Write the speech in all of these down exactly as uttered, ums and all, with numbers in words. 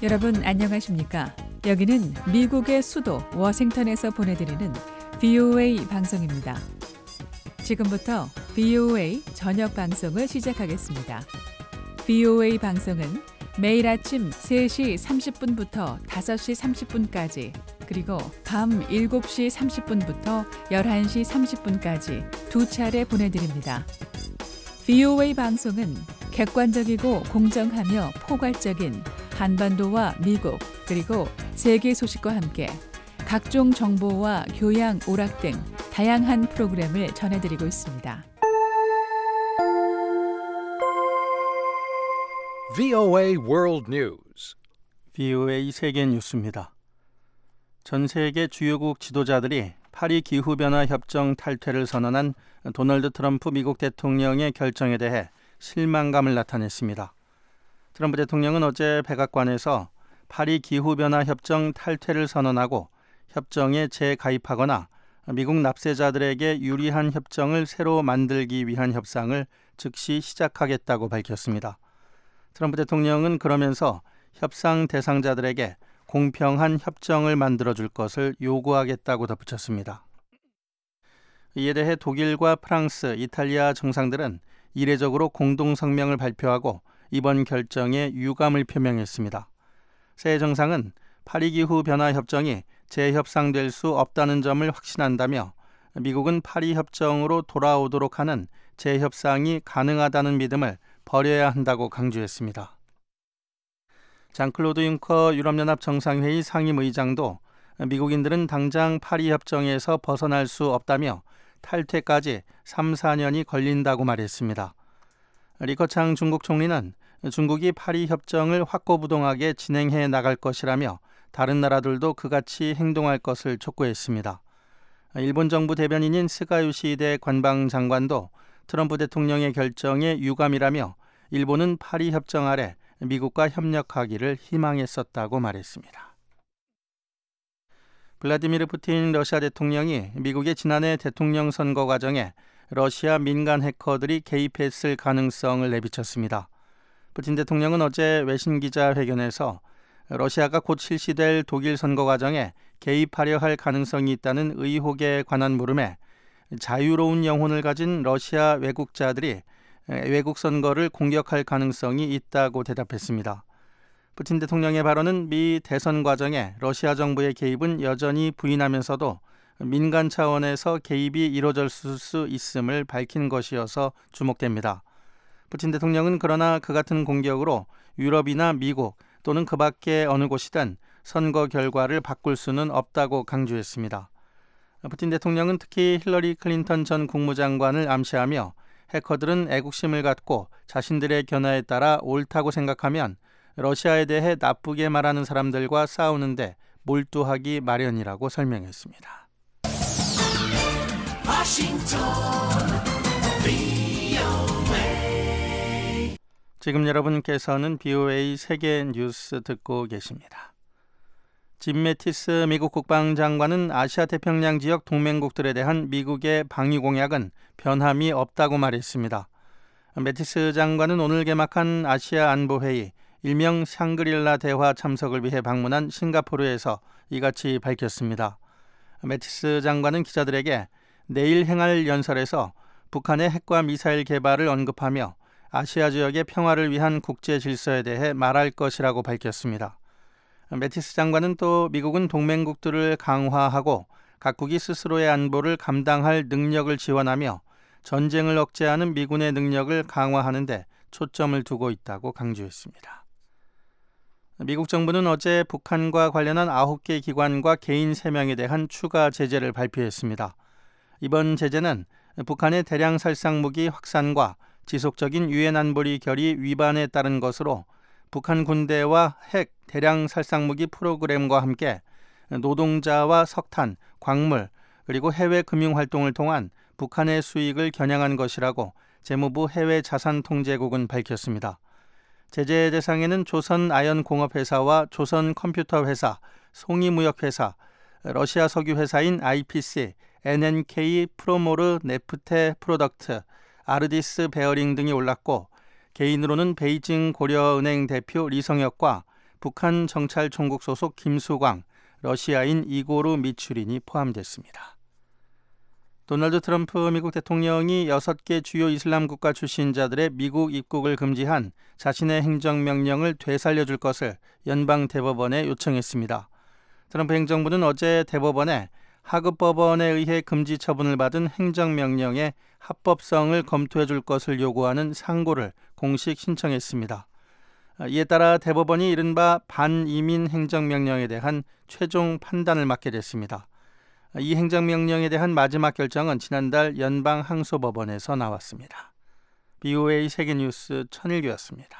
여러분 안녕하십니까? 여기는 미국의 수도 워싱턴에서 보내드리는 브이오에이 방송입니다. 지금부터 브이오에이 저녁 방송을 시작하겠습니다. 브이오에이 방송은 매일 아침 세 시 삼십 분부터 다섯 시 삼십 분까지 그리고 밤 일곱 시 삼십 분부터 열한 시 삼십 분까지 두 차례 보내드립니다. 브이오에이 방송은 객관적이고 공정하며 포괄적인 한반도와 미국 그리고 세계 소식과 함께 각종 정보와 교양, 오락 등 다양한 프로그램을 전해드리고 있습니다. 브이오에이 World News. 브이오에이 세계 뉴스입니다. 전 세계 주요국 지도자들이 파리 기후변화 협정 탈퇴를 선언한 도널드 트럼프 미국 대통령의 결정에 대해 실망감을 나타냈습니다. 트럼프 대통령은 어제 백악관에서 파리 기후변화 협정 탈퇴를 선언하고 협정에 재가입하거나 미국 납세자들에게 유리한 협정을 새로 만들기 위한 협상을 즉시 시작하겠다고 밝혔습니다. 트럼프 대통령은 그러면서 협상 대상자들에게 공평한 협정을 만들어줄 것을 요구하겠다고 덧붙였습니다. 이에 대해 독일과 프랑스, 이탈리아 정상들은 이례적으로 공동성명을 발표하고 이번 결정에 유감을 표명했습니다. 세 정상은 파리기후변화협정이 재협상될 수 없다는 점을 확신한다며 미국은 파리협정으로 돌아오도록 하는 재협상이 가능하다는 믿음을 버려야 한다고 강조했습니다. 장클로드 융커 유럽연합 정상회의 상임의장도 미국인들은 당장 파리협정에서 벗어날 수 없다며 탈퇴까지 삼, 사 년이 걸린다고 말했습니다. 리커창 중국 총리는 중국이 파리 협정을 확고부동하게 진행해 나갈 것이라며 다른 나라들도 그같이 행동할 것을 촉구했습니다. 일본 정부 대변인인 스가 요시히데 관방장관도 트럼프 대통령의 결정에 유감이라며 일본은 파리 협정 아래 미국과 협력하기를 희망했었다고 말했습니다. 블라디미르 푸틴 러시아 대통령이 미국의 지난해 대통령 선거 과정에 러시아 민간 해커들이 개입했을 가능성을 내비쳤습니다. 푸틴 대통령은 어제 외신 기자회견에서 러시아가 곧 실시될 독일 선거 과정에 개입하려 할 가능성이 있다는 의혹에 관한 물음에 자유로운 영혼을 가진 러시아 외국자들이 외국 선거를 공격할 가능성이 있다고 대답했습니다. 푸틴 대통령의 발언은 미 대선 과정에 러시아 정부의 개입은 여전히 부인하면서도 민간 차원에서 개입이 이루어졌을 수 있음을 밝힌 것이어서 주목됩니다. 푸틴 대통령은 그러나 그 같은 공격으로 유럽이나 미국 또는 그 밖의 어느 곳이든 선거 결과를 바꿀 수는 없다고 강조했습니다. 푸틴 대통령은 특히 힐러리 클린턴 전 국무장관을 암시하며 해커들은 애국심을 갖고 자신들의 견해에 따라 옳다고 생각하면 러시아에 대해 나쁘게 말하는 사람들과 싸우는데 몰두하기 마련이라고 설명했습니다. 지금 여러분께서는 브이오에이 세계 뉴스 듣고 계십니다. 짐 매티스 미국 국방장관은 아시아 태평양 지역 동맹국들에 대한 미국의 방위 공약은 변함이 없다고 말했습니다. 매티스 장관은 오늘 개막한 아시아 안보회의 일명 샹그릴라 대화 참석을 위해 방문한 싱가포르에서 이같이 밝혔습니다. 매티스 장관은 기자들에게 내일 행할 연설에서 북한의 핵과 미사일 개발을 언급하며 아시아 지역의 평화를 위한 국제 질서에 대해 말할 것이라고 밝혔습니다. 매티스 장관은 또 미국은 동맹국들을 강화하고 각국이 스스로의 안보를 감당할 능력을 지원하며 전쟁을 억제하는 미군의 능력을 강화하는 데 초점을 두고 있다고 강조했습니다. 미국 정부는 어제 북한과 관련한 아홉 개 기관과 개인 세 명에 대한 추가 제재를 발표했습니다. 이번 제재는 북한의 대량 살상무기 확산과 지속적인 유엔 안보리 결의 위반에 따른 것으로 북한 군대와 핵 대량 살상무기 프로그램과 함께 노동자와 석탄, 광물, 그리고 해외 금융활동을 통한 북한의 수익을 겨냥한 것이라고 재무부 해외자산통제국은 밝혔습니다. 제재 대상에는 조선아연공업회사와 조선컴퓨터회사, 송이무역회사, 러시아 석유회사인 아이피씨, 엔엔케이 프로모르 네프테 프로덕트, 아르디스 베어링 등이 올랐고 개인으로는 베이징 고려은행 대표 리성혁과 북한 정찰총국 소속 김수광, 러시아인 이고르 미추린이 포함됐습니다. 도널드 트럼프 미국 대통령이 여섯 개 주요 이슬람 국가 출신자들의 미국 입국을 금지한 자신의 행정명령을 되살려줄 것을 연방 대법원에 요청했습니다. 트럼프 행정부는 어제 대법원에 하급 법원에 의해 금지 처분을 받은 행정명령의 합법성을 검토해 줄 것을 요구하는 상고를 공식 신청했습니다. 이에 따라 대법원이 이른바 반이민 행정명령에 대한 최종 판단을 맡게 됐습니다. 이 행정명령에 대한 마지막 결정은 지난달 연방항소법원에서 나왔습니다. 비오에이 세계뉴스 천일규였습니다.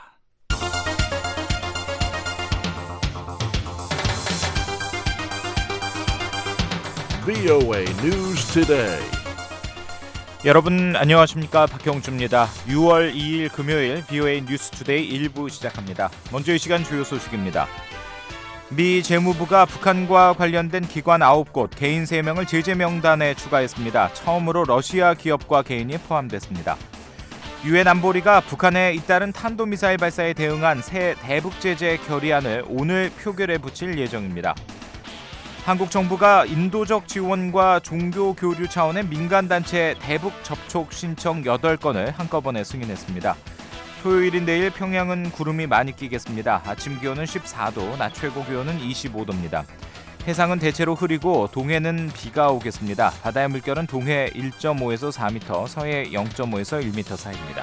브이오에이 News Today. 여러분 안녕하십니까, 박형주입니다. 유월 이일 금요일 비오에이 뉴스 투데이 일 부 시작합니다. 먼저 이 시간 주요 소식입니다. 미 재무부가 북한과 관련된 기관 아홉 곳, 개인 세 명을 제재 명단에 추가했습니다. 처음으로 러시아 기업과 개인이 포함됐습니다. 유엔 안보리가 북한에 잇따른 탄도미사일 발사에 대응한 새 대북 제재 결의안을 오늘 표결에 붙일 예정입니다. 한국 정부가 인도적 지원과 종교 교류 차원의 민간단체 대북 접촉 신청 여덟 건을 한꺼번에 승인했습니다. 토요일인 내일 평양은 구름이 많이 끼겠습니다. 아침 기온은 십사 도, 낮 최고 기온은 이십오 도입니다. 해상은 대체로 흐리고 동해는 비가 오겠습니다. 바다의 물결은 동해 일 점 오에서 사 미터, 서해 영 점 오에서 일 미터 사이입니다.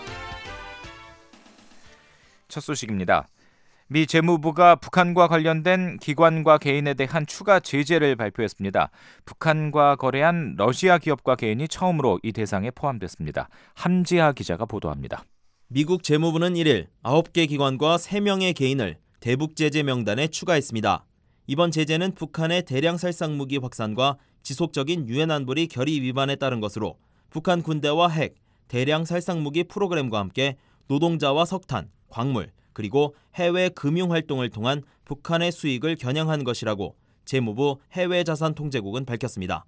첫 소식입니다. 미 재무부가 북한과 관련된 기관과 개인에 대한 추가 제재를 발표했습니다. 북한과 거래한 러시아 기업과 개인이 처음으로 이 대상에 포함됐습니다. 함지하 기자가 보도합니다. 미국 재무부는 일일 아홉 개 기관과 세 명의 개인을 대북 제재 명단에 추가했습니다. 이번 제재는 북한의 대량 살상무기 확산과 지속적인 유엔 안보리 결의 위반에 따른 것으로 북한 군대와 핵, 대량 살상무기 프로그램과 함께 노동자와 석탄, 광물, 그리고 해외 금융활동을 통한 북한의 수익을 겨냥한 것이라고 재무부 해외자산통제국은 밝혔습니다.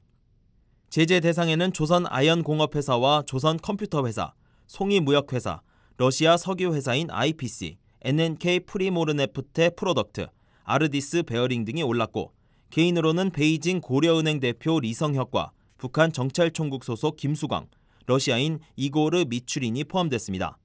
제재 대상에는 조선 아연공업회사와 조선 컴퓨터회사, 송이무역회사, 러시아 석유회사인 아이피씨, 엔엔케이 프리모르네프테 프로덕트, 아르디스 베어링 등이 올랐고, 개인으로는 베이징 고려은행 대표 리성혁과 북한 정찰총국 소속 김수광, 러시아인 이고르 미추린이 포함됐습니다.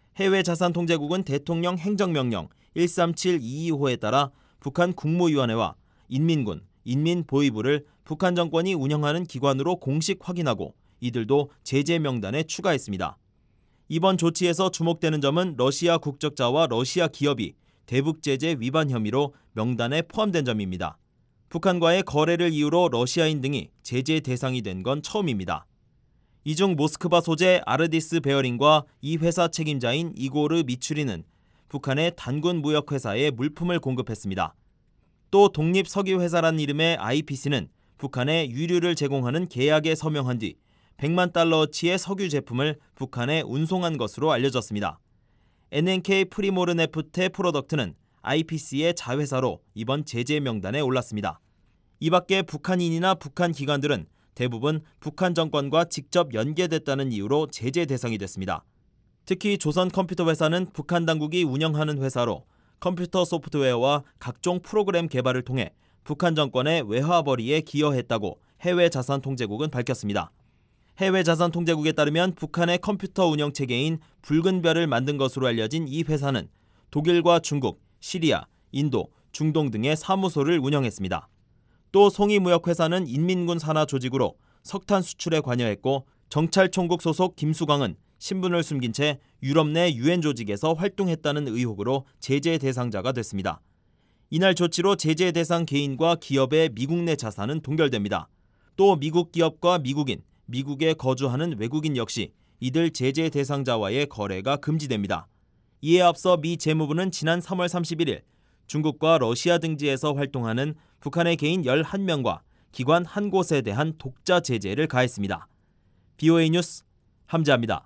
해외자산통제국은 대통령 행정명령 일삼칠이이호에 따라 북한 국무위원회와 인민군, 인민보위부를 북한 정권이 운영하는 기관으로 공식 확인하고 이들도 제재 명단에 추가했습니다. 이번 조치에서 주목되는 점은 러시아 국적자와 러시아 기업이 대북 제재 위반 혐의로 명단에 포함된 점입니다. 북한과의 거래를 이유로 러시아인 등이 제재 대상이 된 건 처음입니다. 이중 모스크바 소재 아르디스 베어링과 이 회사 책임자인 이고르 미추리는 북한의 단군 무역회사에 물품을 공급했습니다. 또 독립석유회사란 이름의 아이피씨는 북한에 유류를 제공하는 계약에 서명한 뒤 백만 달러어치의 석유 제품을 북한에 운송한 것으로 알려졌습니다. 엔엔케이 프리모르네프테 프로덕트는 아이피씨의 자회사로 이번 제재 명단에 올랐습니다. 이 밖에 북한인이나 북한 기관들은 대부분 북한 정권과 직접 연계됐다는 이유로 제재 대상이 됐습니다. 특히 조선 컴퓨터 회사는 북한 당국이 운영하는 회사로 컴퓨터 소프트웨어와 각종 프로그램 개발을 통해 북한 정권의 외화벌이에 기여했다고 해외자산통제국은 밝혔습니다. 해외자산통제국에 따르면 북한의 컴퓨터 운영체계인 붉은 별을 만든 것으로 알려진 이 회사는 독일과 중국, 시리아, 인도, 중동 등의 사무소를 운영했습니다. 또 송이무역회사는 인민군 산하 조직으로 석탄 수출에 관여했고, 정찰총국 소속 김수광은 신분을 숨긴 채 유럽 내 유엔 조직에서 활동했다는 의혹으로 제재 대상자가 됐습니다. 이날 조치로 제재 대상 개인과 기업의 미국 내 자산은 동결됩니다. 또 미국 기업과 미국인, 미국에 거주하는 외국인 역시 이들 제재 대상자와의 거래가 금지됩니다. 이에 앞서 미 재무부는 지난 삼월 삼십일일 중국과 러시아 등지에서 활동하는 북한의 개인 열한 명과 기관 한 곳에 대한 독자 제재를 가했습니다. 비오에이 뉴스 함지아입니다.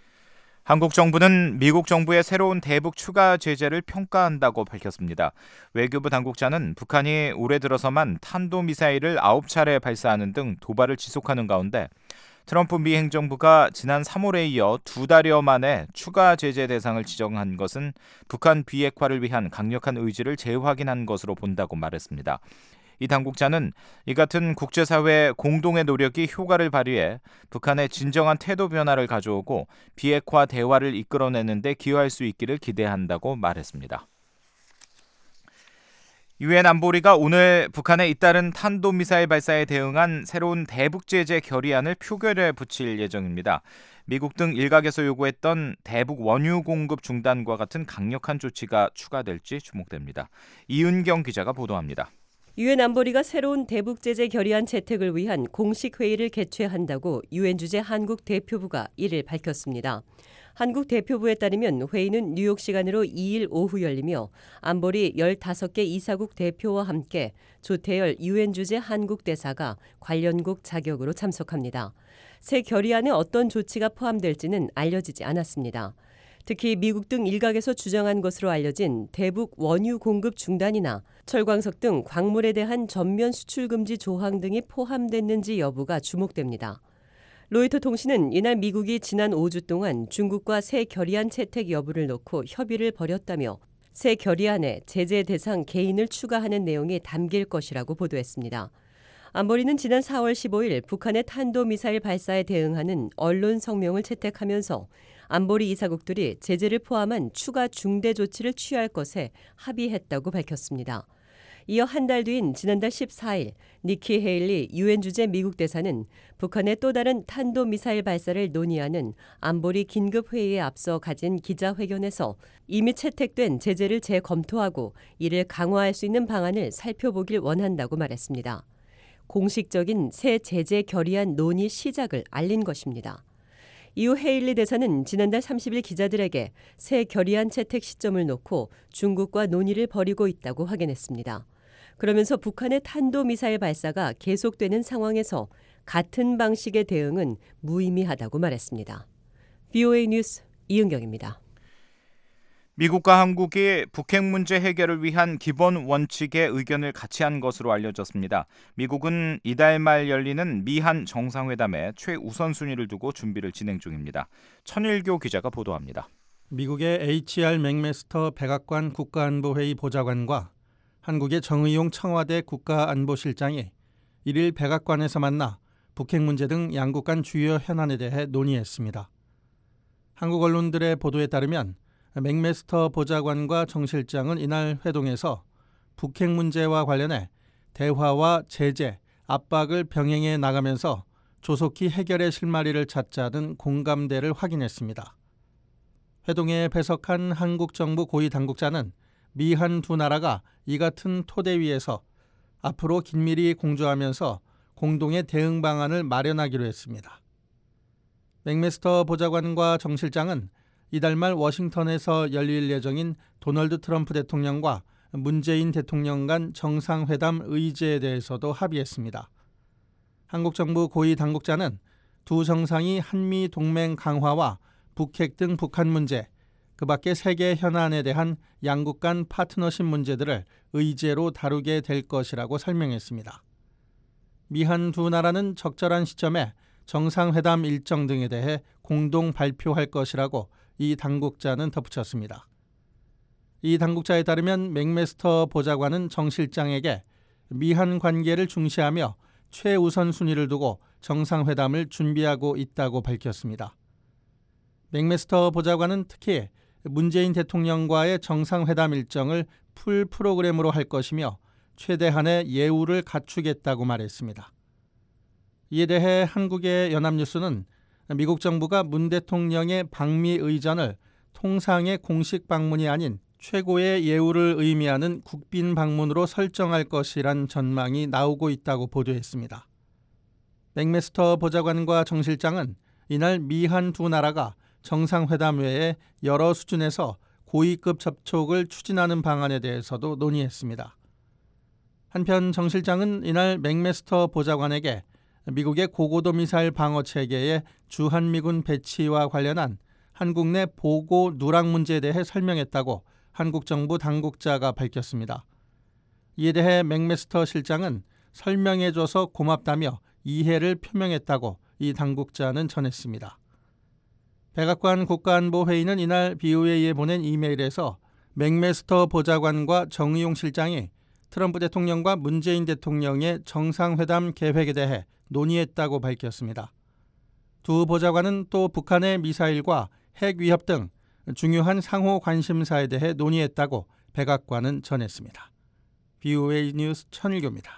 한국 정부는 미국 정부의 새로운 대북 추가 제재를 평가한다고 밝혔습니다. 외교부 당국자는 북한이 올해 들어서만 탄도미사일을 아홉 차례 발사하는 등 도발을 지속하는 가운데 트럼프 미 행정부가 지난 삼월에 이어 두 달여 만에 추가 제재 대상을 지정한 것은 북한 비핵화를 위한 강력한 의지를 재확인한 것으로 본다고 말했습니다. 이 당국자는 이 같은 국제사회 공동의 노력이 효과를 발휘해 북한의 진정한 태도 변화를 가져오고 비핵화 대화를 이끌어내는 데 기여할 수 있기를 기대한다고 말했습니다. 유엔 안보리가 오늘 북한의 잇따른 탄도미사일 발사에 대응한 새로운 대북제재 결의안을 표결에 붙일 예정입니다. 미국 등 일각에서 요구했던 대북 원유 공급 중단과 같은 강력한 조치가 추가될지 주목됩니다. 이은경 기자가 보도합니다. 유엔 안보리가 새로운 대북제재 결의안 채택을 위한 공식 회의를 개최한다고 유엔 주재 한국 대표부가 이일 밝혔습니다. 한국 대표부에 따르면 회의는 뉴욕 시간으로 이일 오후 열리며 안보리 열다섯 개 이사국 대표와 함께 조태열 유엔 주재 한국 대사가 관련국 자격으로 참석합니다. 새 결의안에 어떤 조치가 포함될지는 알려지지 않았습니다. 특히 미국 등 일각에서 주장한 것으로 알려진 대북 원유 공급 중단이나 철광석 등 광물에 대한 전면 수출 금지 조항 등이 포함됐는지 여부가 주목됩니다. 로이터 통신은 이날 미국이 지난 오 주 동안 중국과 새 결의안 채택 여부를 놓고 협의를 벌였다며 새 결의안에 제재 대상 개인을 추가하는 내용이 담길 것이라고 보도했습니다. 안보리는 지난 사월 십오일 북한의 탄도미사일 발사에 대응하는 언론 성명을 채택하면서 안보리 이사국들이 제재를 포함한 추가 중대 조치를 취할 것에 합의했다고 밝혔습니다. 이어 한 달 뒤인 지난달 십사일 니키 헤일리 유엔 주재 미국 대사는 북한의 또 다른 탄도미사일 발사를 논의하는 안보리 긴급회의에 앞서 가진 기자회견에서 이미 채택된 제재를 재검토하고 이를 강화할 수 있는 방안을 살펴보길 원한다고 말했습니다. 공식적인 새 제재 결의안 논의 시작을 알린 것입니다. 이후 헤일리 대사는 지난달 삼십일 기자들에게 새 결의안 채택 시점을 놓고 중국과 논의를 벌이고 있다고 확인했습니다. 그러면서 북한의 탄도미사일 발사가 계속되는 상황에서 같은 방식의 대응은 무의미하다고 말했습니다. 브이오에이 뉴스 이은경입니다. 미국과 한국이 북핵 문제 해결을 위한 기본 원칙에 의견을 같이 한 것으로 알려졌습니다. 미국은 이달 말 열리는 미한 정상회담에 최우선 순위를 두고 준비를 진행 중입니다. 천일교 기자가 보도합니다. 미국의 에이치알 맥메스터 백악관 국가안보회의 보좌관과 한국의 정의용 청와대 국가안보실장이 일일 백악관에서 만나 북핵 문제 등 양국 간 주요 현안에 대해 논의했습니다. 한국 언론들의 보도에 따르면 맥메스터 보좌관과 정 실장은 이날 회동에서 북핵 문제와 관련해 대화와 제재, 압박을 병행해 나가면서 조속히 해결의 실마리를 찾자는 공감대를 확인했습니다. 회동에 배석한 한국 정부 고위 당국자는 미한 두 나라가 이 같은 토대 위에서 앞으로 긴밀히 공조하면서 공동의 대응 방안을 마련하기로 했습니다. 맥메스터 보좌관과 정 실장은 이달 말 워싱턴에서 열릴 예정인 도널드 트럼프 대통령과 문재인 대통령 간 정상회담 의제에 대해서도 합의했습니다. 한국 정부 고위 당국자는 두 정상이 한미 동맹 강화와 북핵 등 북한 문제, 그 밖에 세계 현안에 대한 양국 간 파트너십 문제들을 의제로 다루게 될 것이라고 설명했습니다. 미한 두 나라는 적절한 시점에 정상회담 일정 등에 대해 공동 발표할 것이라고 이 당국자는 덧붙였습니다. 이 당국자에 따르면 맥메스터 보좌관은 정 실장에게 미한 관계를 중시하며 최우선 순위를 두고 정상회담을 준비하고 있다고 밝혔습니다. 맥메스터 보좌관은 특히 문재인 대통령과의 정상회담 일정을 풀 프로그램으로 할 것이며 최대한의 예우를 갖추겠다고 말했습니다. 이에 대해 한국의 연합뉴스는 미국 정부가 문 대통령의 방미 의전을 통상의 공식 방문이 아닌 최고의 예우를 의미하는 국빈 방문으로 설정할 것이란 전망이 나오고 있다고 보도했습니다. 맥메스터 보좌관과 정 실장은 이날 미한 두 나라가 정상회담 외에 여러 수준에서 고위급 접촉을 추진하는 방안에 대해서도 논의했습니다. 한편 정 실장은 이날 맥메스터 보좌관에게 미국의 고고도 미사일 방어 체계의 주한미군 배치와 관련한 한국 내 보고 누락 문제에 대해 설명했다고 한국 정부 당국자가 밝혔습니다. 이에 대해 맥메스터 실장은 설명해줘서 고맙다며 이해를 표명했다고 이 당국자는 전했습니다. 백악관 국가안보회의는 이날 비오에이에 보낸 이메일에서 맥메스터 보좌관과 정의용 실장이 트럼프 대통령과 문재인 대통령의 정상회담 계획에 대해 논의했다고 밝혔습니다. 두 보좌관은 또 북한의 미사일과 핵 위협 등 중요한 상호 관심사에 대해 논의했다고 백악관은 전했습니다. 비오에이 뉴스 천일교입니다.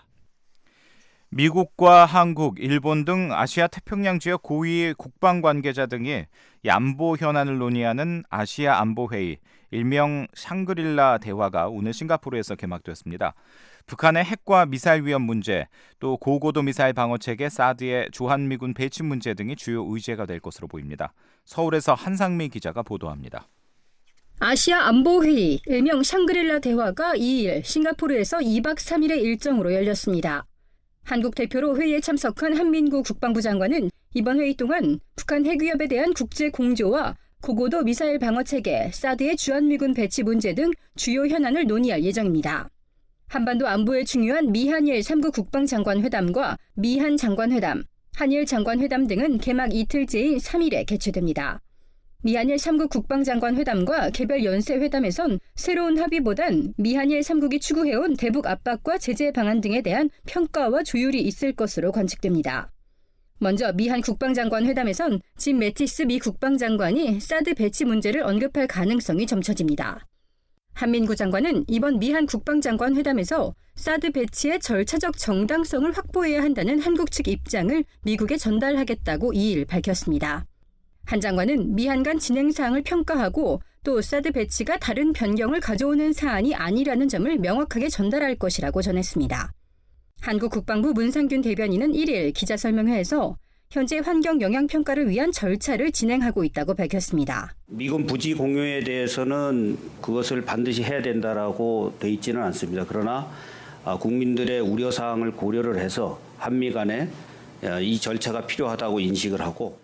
미국과 한국, 일본 등 아시아 태평양 지역 고위 국방 관계자 등이 안보 현안을 논의하는 아시아 안보회의, 일명 샹그릴라 대화가 오늘 싱가포르에서 개막됐습니다. 북한의 핵과 미사일 위협 문제, 또 고고도 미사일 방어체계 사드의 주한미군 배치 문제 등이 주요 의제가 될 것으로 보입니다. 서울에서 한상미 기자가 보도합니다. 아시아 안보회의, 일명 샹그릴라 대화가 이일 싱가포르에서 이박 삼일의 일정으로 열렸습니다. 한국 대표로 회의에 참석한 한민구 국방부 장관은 이번 회의 동안 북한 핵 위협에 대한 국제 공조와 고고도 미사일 방어체계 사드의 주한미군 배치 문제 등 주요 현안을 논의할 예정입니다. 한반도 안보에 중요한 미한일 삼 국 국방장관 회담과 미한 장관회담, 한일 장관회담 등은 개막 이틀째인 삼일에 개최됩니다. 미한일 삼 국 국방장관 회담과 개별 연쇄 회담에선 새로운 합의보단 미한일 삼 국이 추구해온 대북 압박과 제재 방안 등에 대한 평가와 조율이 있을 것으로 관측됩니다. 먼저 미한 국방장관 회담에선 짐 매티스 미 국방장관이 사드 배치 문제를 언급할 가능성이 점쳐집니다. 한민구 장관은 이번 미한 국방장관 회담에서 사드 배치의 절차적 정당성을 확보해야 한다는 한국 측 입장을 미국에 전달하겠다고 이일 밝혔습니다. 한 장관은 미한 간 진행 사항을 평가하고 또 사드 배치가 다른 변경을 가져오는 사안이 아니라는 점을 명확하게 전달할 것이라고 전했습니다. 한국 국방부 문상균 대변인은 일일 기자설명회에서 현재 환경 영향 평가를 위한 절차를 진행하고 있다고 밝혔습니다. 미군 부지 공유에 대해서는 그것을 반드시 해야 된다라고 돼 있지는 않습니다. 그러나 국민들의 우려 사항을 고려를 해서 한미 간에 이 절차가 필요하다고 인식을 하고,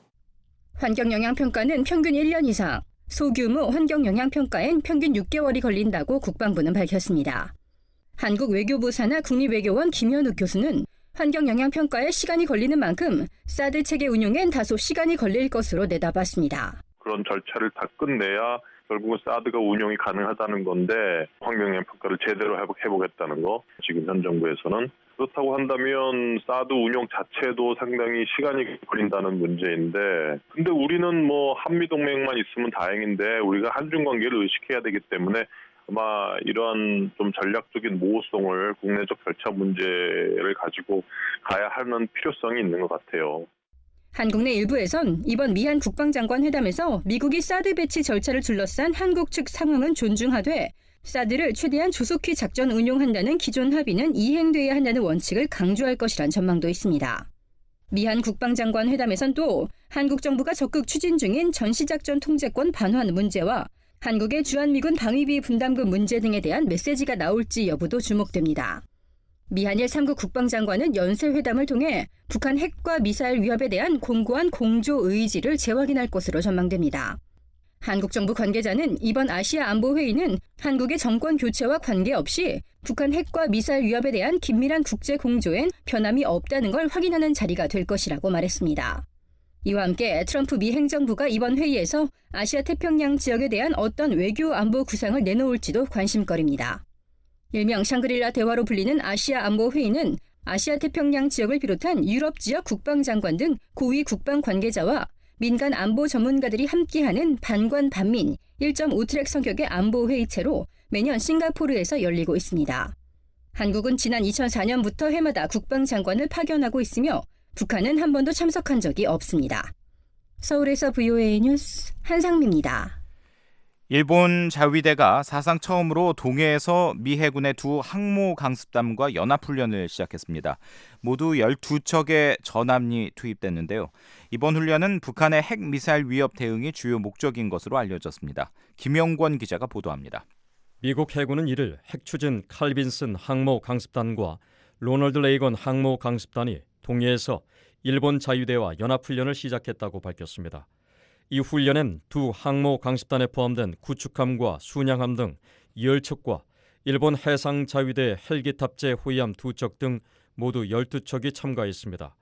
환경영향평가는 평균 일 년 이상, 소규모 환경영향평가엔 평균 육 개월이 걸린다고 국방부는 밝혔습니다. 한국 외교부 산하 국립외교원 김현욱 교수는 환경영향평가에 시간이 걸리는 만큼 사드 체계 운용엔 다소 시간이 걸릴 것으로 내다봤습니다. 그런 절차를 다 끝내야 결국은 사드가 운용이 가능하다는 건데 환경영향평가를 제대로 해보겠다는 거, 지금 현 정부에서는. 그렇다고 한다면 사드 운용 자체도 상당히 시간이 걸린다는 문제인데, 근데 우리는 뭐 한미동맹만 있으면 다행인데 우리가 한중 관계를 의식해야 되기 때문에 아마 이러한 좀 전략적인 모호성을, 국내적 절차 문제를 가지고 가야 하는 필요성이 있는 것 같아요. 한국 내 일부에선 이번 미한 국방장관 회담에서 미국이 사드 배치 절차를 둘러싼 한국 측 상황은 존중하되 사드를 최대한 조속히 작전 운용한다는 기존 합의는 이행돼야 한다는 원칙을 강조할 것이란 전망도 있습니다. 미한 국방장관 회담에선 또 한국 정부가 적극 추진 중인 전시작전 통제권 반환 문제와 한국의 주한미군 방위비 분담금 문제 등에 대한 메시지가 나올지 여부도 주목됩니다. 미한일 삼 국 국방장관은 연쇄회담을 통해 북한 핵과 미사일 위협에 대한 공고한 공조 의지를 재확인할 것으로 전망됩니다. 한국 정부 관계자는 이번 아시아 안보회의는 한국의 정권 교체와 관계없이 북한 핵과 미사일 위협에 대한 긴밀한 국제 공조엔 변함이 없다는 걸 확인하는 자리가 될 것이라고 말했습니다. 이와 함께 트럼프 미 행정부가 이번 회의에서 아시아 태평양 지역에 대한 어떤 외교 안보 구상을 내놓을지도 관심거리입니다. 일명 샹그릴라 대화로 불리는 아시아 안보회의는 아시아 태평양 지역을 비롯한 유럽 지역 국방장관 등 고위 국방 관계자와 민간 안보 전문가들이 함께하는 반관 반민 일 점 오 트랙 성격의 안보회의체로 매년 싱가포르에서 열리고 있습니다. 한국은 지난 이천사 년부터 해마다 국방장관을 파견하고 있으며 북한은 한 번도 참석한 적이 없습니다. 서울에서 브이오에이 뉴스 한상미입니다. 일본 자위대가 사상 처음으로 동해에서 미 해군의 두 항모 강습단과 연합훈련을 시작했습니다. 모두 열두 척의 전함이 투입됐는데요. 이번 훈련은 북한의 핵미사일 위협 대응이 주요 목적인 것으로 알려졌습니다. 김영권 기자가 보도합니다. 미국 해군은 이를 핵추진 칼빈슨 항모 강습단과 로널드 레이건 항모 강습단이 동해에서 일본 자위대와 연합훈련을 시작했다고 밝혔습니다. 이 훈련엔 두 항모 강습단에 포함된 구축함과 순양함 등 열 척과 일본 해상 자위대 헬기 탑재 호위함 두 척 등 모두 열두 척이 참가했습니다.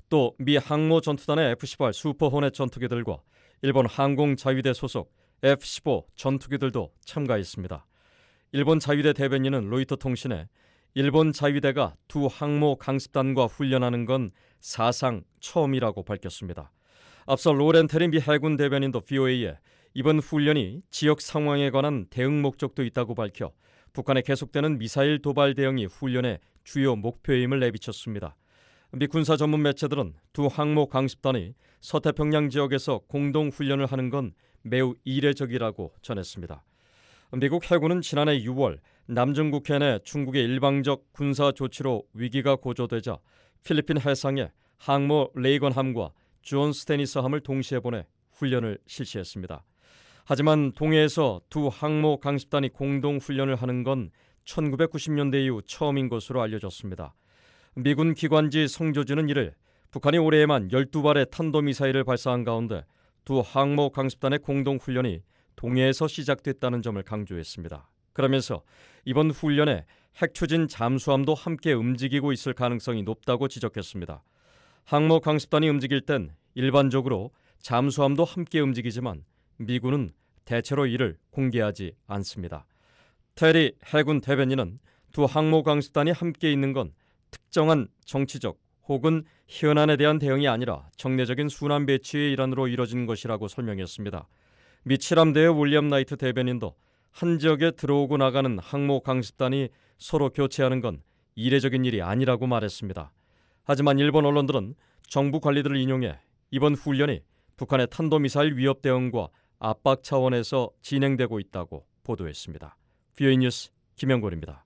또 미 항모 전투단의 에프 십팔 슈퍼 호넷 전투기들과 일본 항공 자위대 소속 에프 십오 전투기들도 참가했습니다. 일본 자위대 대변인은 로이터 통신에 일본 자위대가 두 항모 강습단과 훈련하는 건 사상 처음이라고 밝혔습니다. 앞서 로렌테리 미 해군 대변인도 브이오에이에 이번 훈련이 지역 상황에 관한 대응 목적도 있다고 밝혀 북한의 계속되는 미사일 도발 대응이 훈련의 주요 목표임을 내비쳤습니다. 미 군사 전문 매체들은 두 항모 강습단이 서태평양 지역에서 공동 훈련을 하는 건 매우 이례적이라고 전했습니다. 미국 해군은 지난해 유월 남중국해 내 중국의 일방적 군사 조치로 위기가 고조되자 필리핀 해상에 항모 레이건함과 존 스테니스함을 동시에 보내 훈련을 실시했습니다. 하지만 동해에서 두 항모 강습단이 공동 훈련을 하는 건 천구백구십 년대 이후 처음인 것으로 알려졌습니다. 미군 기관지 성조지는 이를 북한이 올해에만 열두 발의 탄도미사일을 발사한 가운데 두 항모 강습단의 공동 훈련이 동해에서 시작됐다는 점을 강조했습니다. 그러면서 이번 훈련에 핵추진 잠수함도 함께 움직이고 있을 가능성이 높다고 지적했습니다. 항모 강습단이 움직일 땐 일반적으로 잠수함도 함께 움직이지만 미군은 대체로 이를 공개하지 않습니다. 테리 해군 대변인은 두 항모 강습단이 함께 있는 건 특정한 정치적 혹은 현안에 대한 대응이 아니라 정례적인 순환 배치의 일환으로 이뤄진 것이라고 설명했습니다. 미 칠함대의 윌리엄 나이트 대변인도 한 지역에 들어오고 나가는 항모 강습단이 서로 교체하는 건 이례적인 일이 아니라고 말했습니다. 하지만 일본 언론들은 정부 관리들을 인용해 이번 훈련이 북한의 탄도미사일 위협 대응과 압박 차원에서 진행되고 있다고 보도했습니다. 브이오에이 뉴스 김영곤입니다.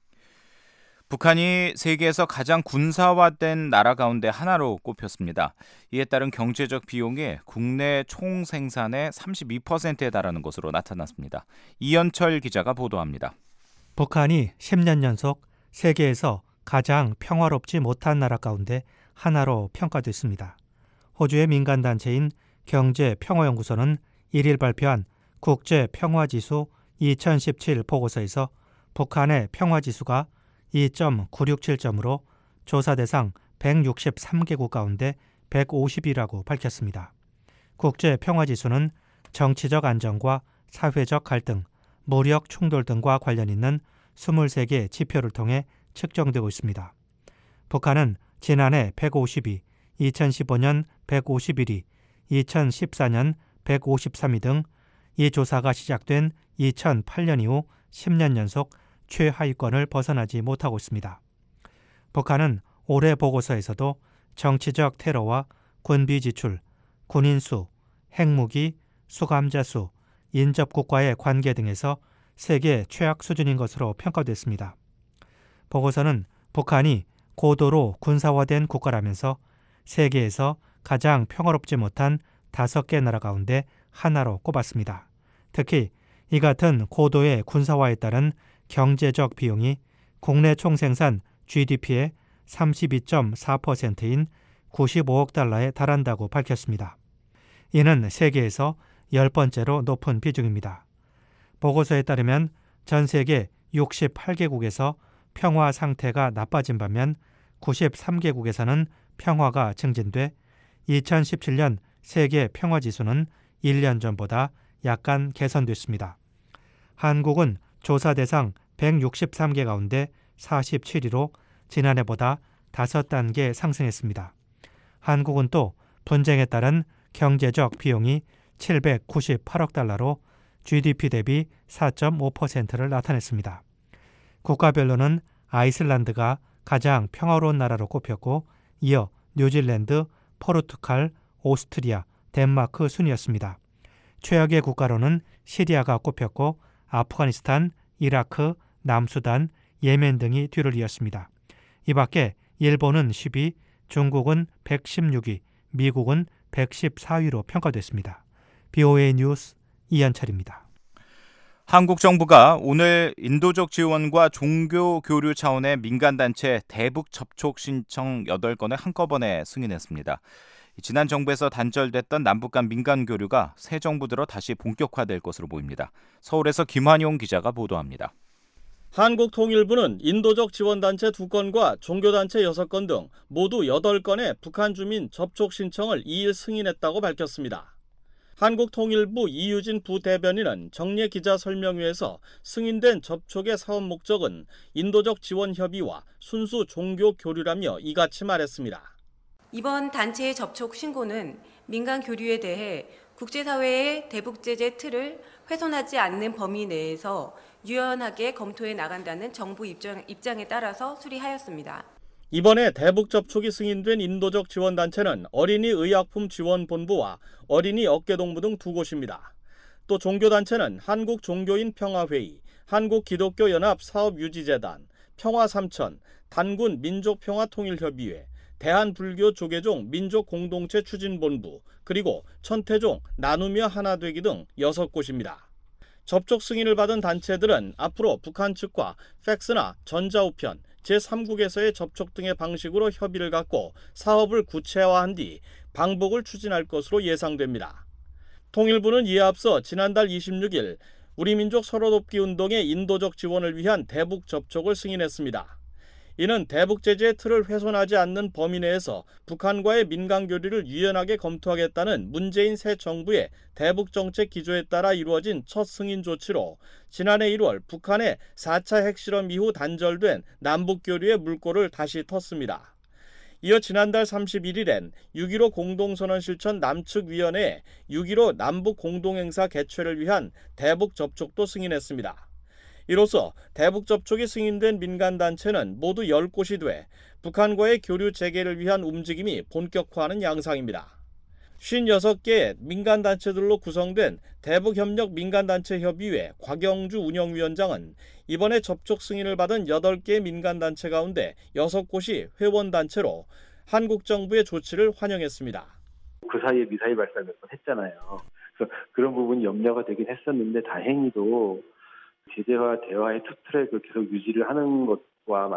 북한이 세계에서 가장 군사화된 나라 가운데 하나로 꼽혔습니다. 이에 따른 경제적 비용이 국내 총생산의 삼십이 퍼센트에 달하는 것으로 나타났습니다. 이현철 기자가 보도합니다. 북한이 십 년 연속 세계에서 가장 평화롭지 못한 나라 가운데 하나로 평가됐습니다. 호주의 민간단체인 경제평화연구소는 일 일 발표한 국제평화지수 이천십칠 보고서에서 북한의 평화지수가 이 점 구육칠 점으로 조사 대상 백육십삼 개국 가운데 백오십이라고 밝혔습니다. 국제평화지수는 정치적 안정과 사회적 갈등, 무력 충돌 등과 관련 있는 이십삼 개 지표를 통해 측정되고 있습니다. 북한은 지난해 백오십이, 이천십오 년 백오십일 위, 이천십사 년 백오십삼 위 등 이 조사가 시작된 이천팔 년 이후 십 년 연속 최하위권을 벗어나지 못하고 있습니다. 북한은 올해 보고서에서도 정치적 테러와 군비 지출, 군인 수, 핵무기, 수감자 수, 인접국과의 관계 등에서 세계 최악 수준인 것으로 평가됐습니다. 보고서는 북한이 고도로 군사화된 국가라면서 세계에서 가장 평화롭지 못한 다섯 개 나라 가운데 하나로 꼽았습니다. 특히 이 같은 고도의 군사화에 따른 경제적 비용이 국내 총생산 지디피의 삼십이 점 사 퍼센트인 구십오억 달러에 달한다고 밝혔습니다. 이는 세계에서 열 번째로 높은 비중입니다. 보고서에 따르면 전 세계 육십팔 개국에서 평화 상태가 나빠진 반면 구십삼 개국에서는 평화가 증진돼 이천십칠 년 세계 평화지수는 일 년 전보다 약간 개선됐습니다. 한국은 조사 대상 백육십삼 개 가운데 사십칠 위로 지난해보다 다섯 단계 상승했습니다. 한국은 또 분쟁에 따른 경제적 비용이 칠백구십팔억 달러로 지디피 대비 사 점 오 퍼센트를 나타냈습니다. 국가별로는 아이슬란드가 가장 평화로운 나라로 꼽혔고 이어 뉴질랜드, 포르투갈, 오스트리아, 덴마크 순이었습니다. 최악의 국가로는 시리아가 꼽혔고 아프가니스탄, 이라크, 남수단, 예멘 등이 뒤를 이었습니다. 이 밖에 일본은 십 위, 중국은 백십육 위, 미국은 백십사 위로 평가됐습니다. 브이오에이 뉴스 이현철입니다. 한국 정부가 오늘 인도적 지원과 종교 교류 차원의 민간단체 대북 접촉 신청 여덟 건을 한꺼번에 승인했습니다. 지난 정부에서 단절됐던 남북 간 민간 교류가 새 정부 들어 다시 본격화될 것으로 보입니다. 서울에서 김환용 기자가 보도합니다. 한국통일부는 인도적 지원단체 두 건과 종교단체 여섯 건 등 모두 여덟 건의 북한 주민 접촉 신청을 이일 승인했다고 밝혔습니다. 한국통일부 이유진 부대변인은 정례 기자설명회에서 승인된 접촉의 사업 목적은 인도적 지원 협의와 순수 종교 교류라며 이같이 말했습니다. 이번 단체의 접촉 신고는 민간 교류에 대해 국제사회의 대북제재 틀을 훼손하지 않는 범위 내에서 유연하게 검토해 나간다는 정부 입장, 입장에 따라서 수리하였습니다. 이번에 대북 접촉이 승인된 인도적 지원단체는 어린이 의약품 지원본부와 어린이 어깨동무 등 두 곳입니다. 또 종교단체는 한국종교인 평화회의, 한국기독교연합 사업유지재단, 평화삼천, 단군 민족평화통일협의회, 대한불교조계종 민족공동체 추진본부, 그리고 천태종 나누며 하나되기 등 여섯 곳입니다. 접촉 승인을 받은 단체들은 앞으로 북한 측과 팩스나 전자우편, 제삼국에서의 접촉 등의 방식으로 협의를 갖고 사업을 구체화한 뒤 방북을 추진할 것으로 예상됩니다. 통일부는 이에 앞서 지난달 이십육일 우리민족 서로돕기 운동의 인도적 지원을 위한 대북 접촉을 승인했습니다. 이는 대북 제재의 틀을 훼손하지 않는 범위 내에서 북한과의 민간 교류를 유연하게 검토하겠다는 문재인 새 정부의 대북 정책 기조에 따라 이루어진 첫 승인 조치로 지난해 일월 북한의 사 차 핵실험 이후 단절된 남북 교류의 물꼬를 다시 텄습니다. 이어 지난달 삼십일일엔 육점일오 공동선언 실천 남측위원회에 육점일오 남북 공동행사 개최를 위한 대북 접촉도 승인했습니다. 이로써 대북 접촉이 승인된 민간단체는 모두 열 곳이 돼 북한과의 교류 재개를 위한 움직임이 본격화하는 양상입니다. 오십육 개의 민간단체들로 구성된 대북협력 민간단체협의회 곽영주 운영위원장은 이번에 접촉 승인을 받은 여덟 개의 민간단체 가운데 여섯 곳이 회원단체로 한국 정부의 조치를 환영했습니다. 그 사이에 미사일 발사 몇 번 했잖아요. 그래서 그런 부분이 염려가 되긴 했었는데 다행히도 제재와 대화의 투 트랙을 계속 유지를 하는 것과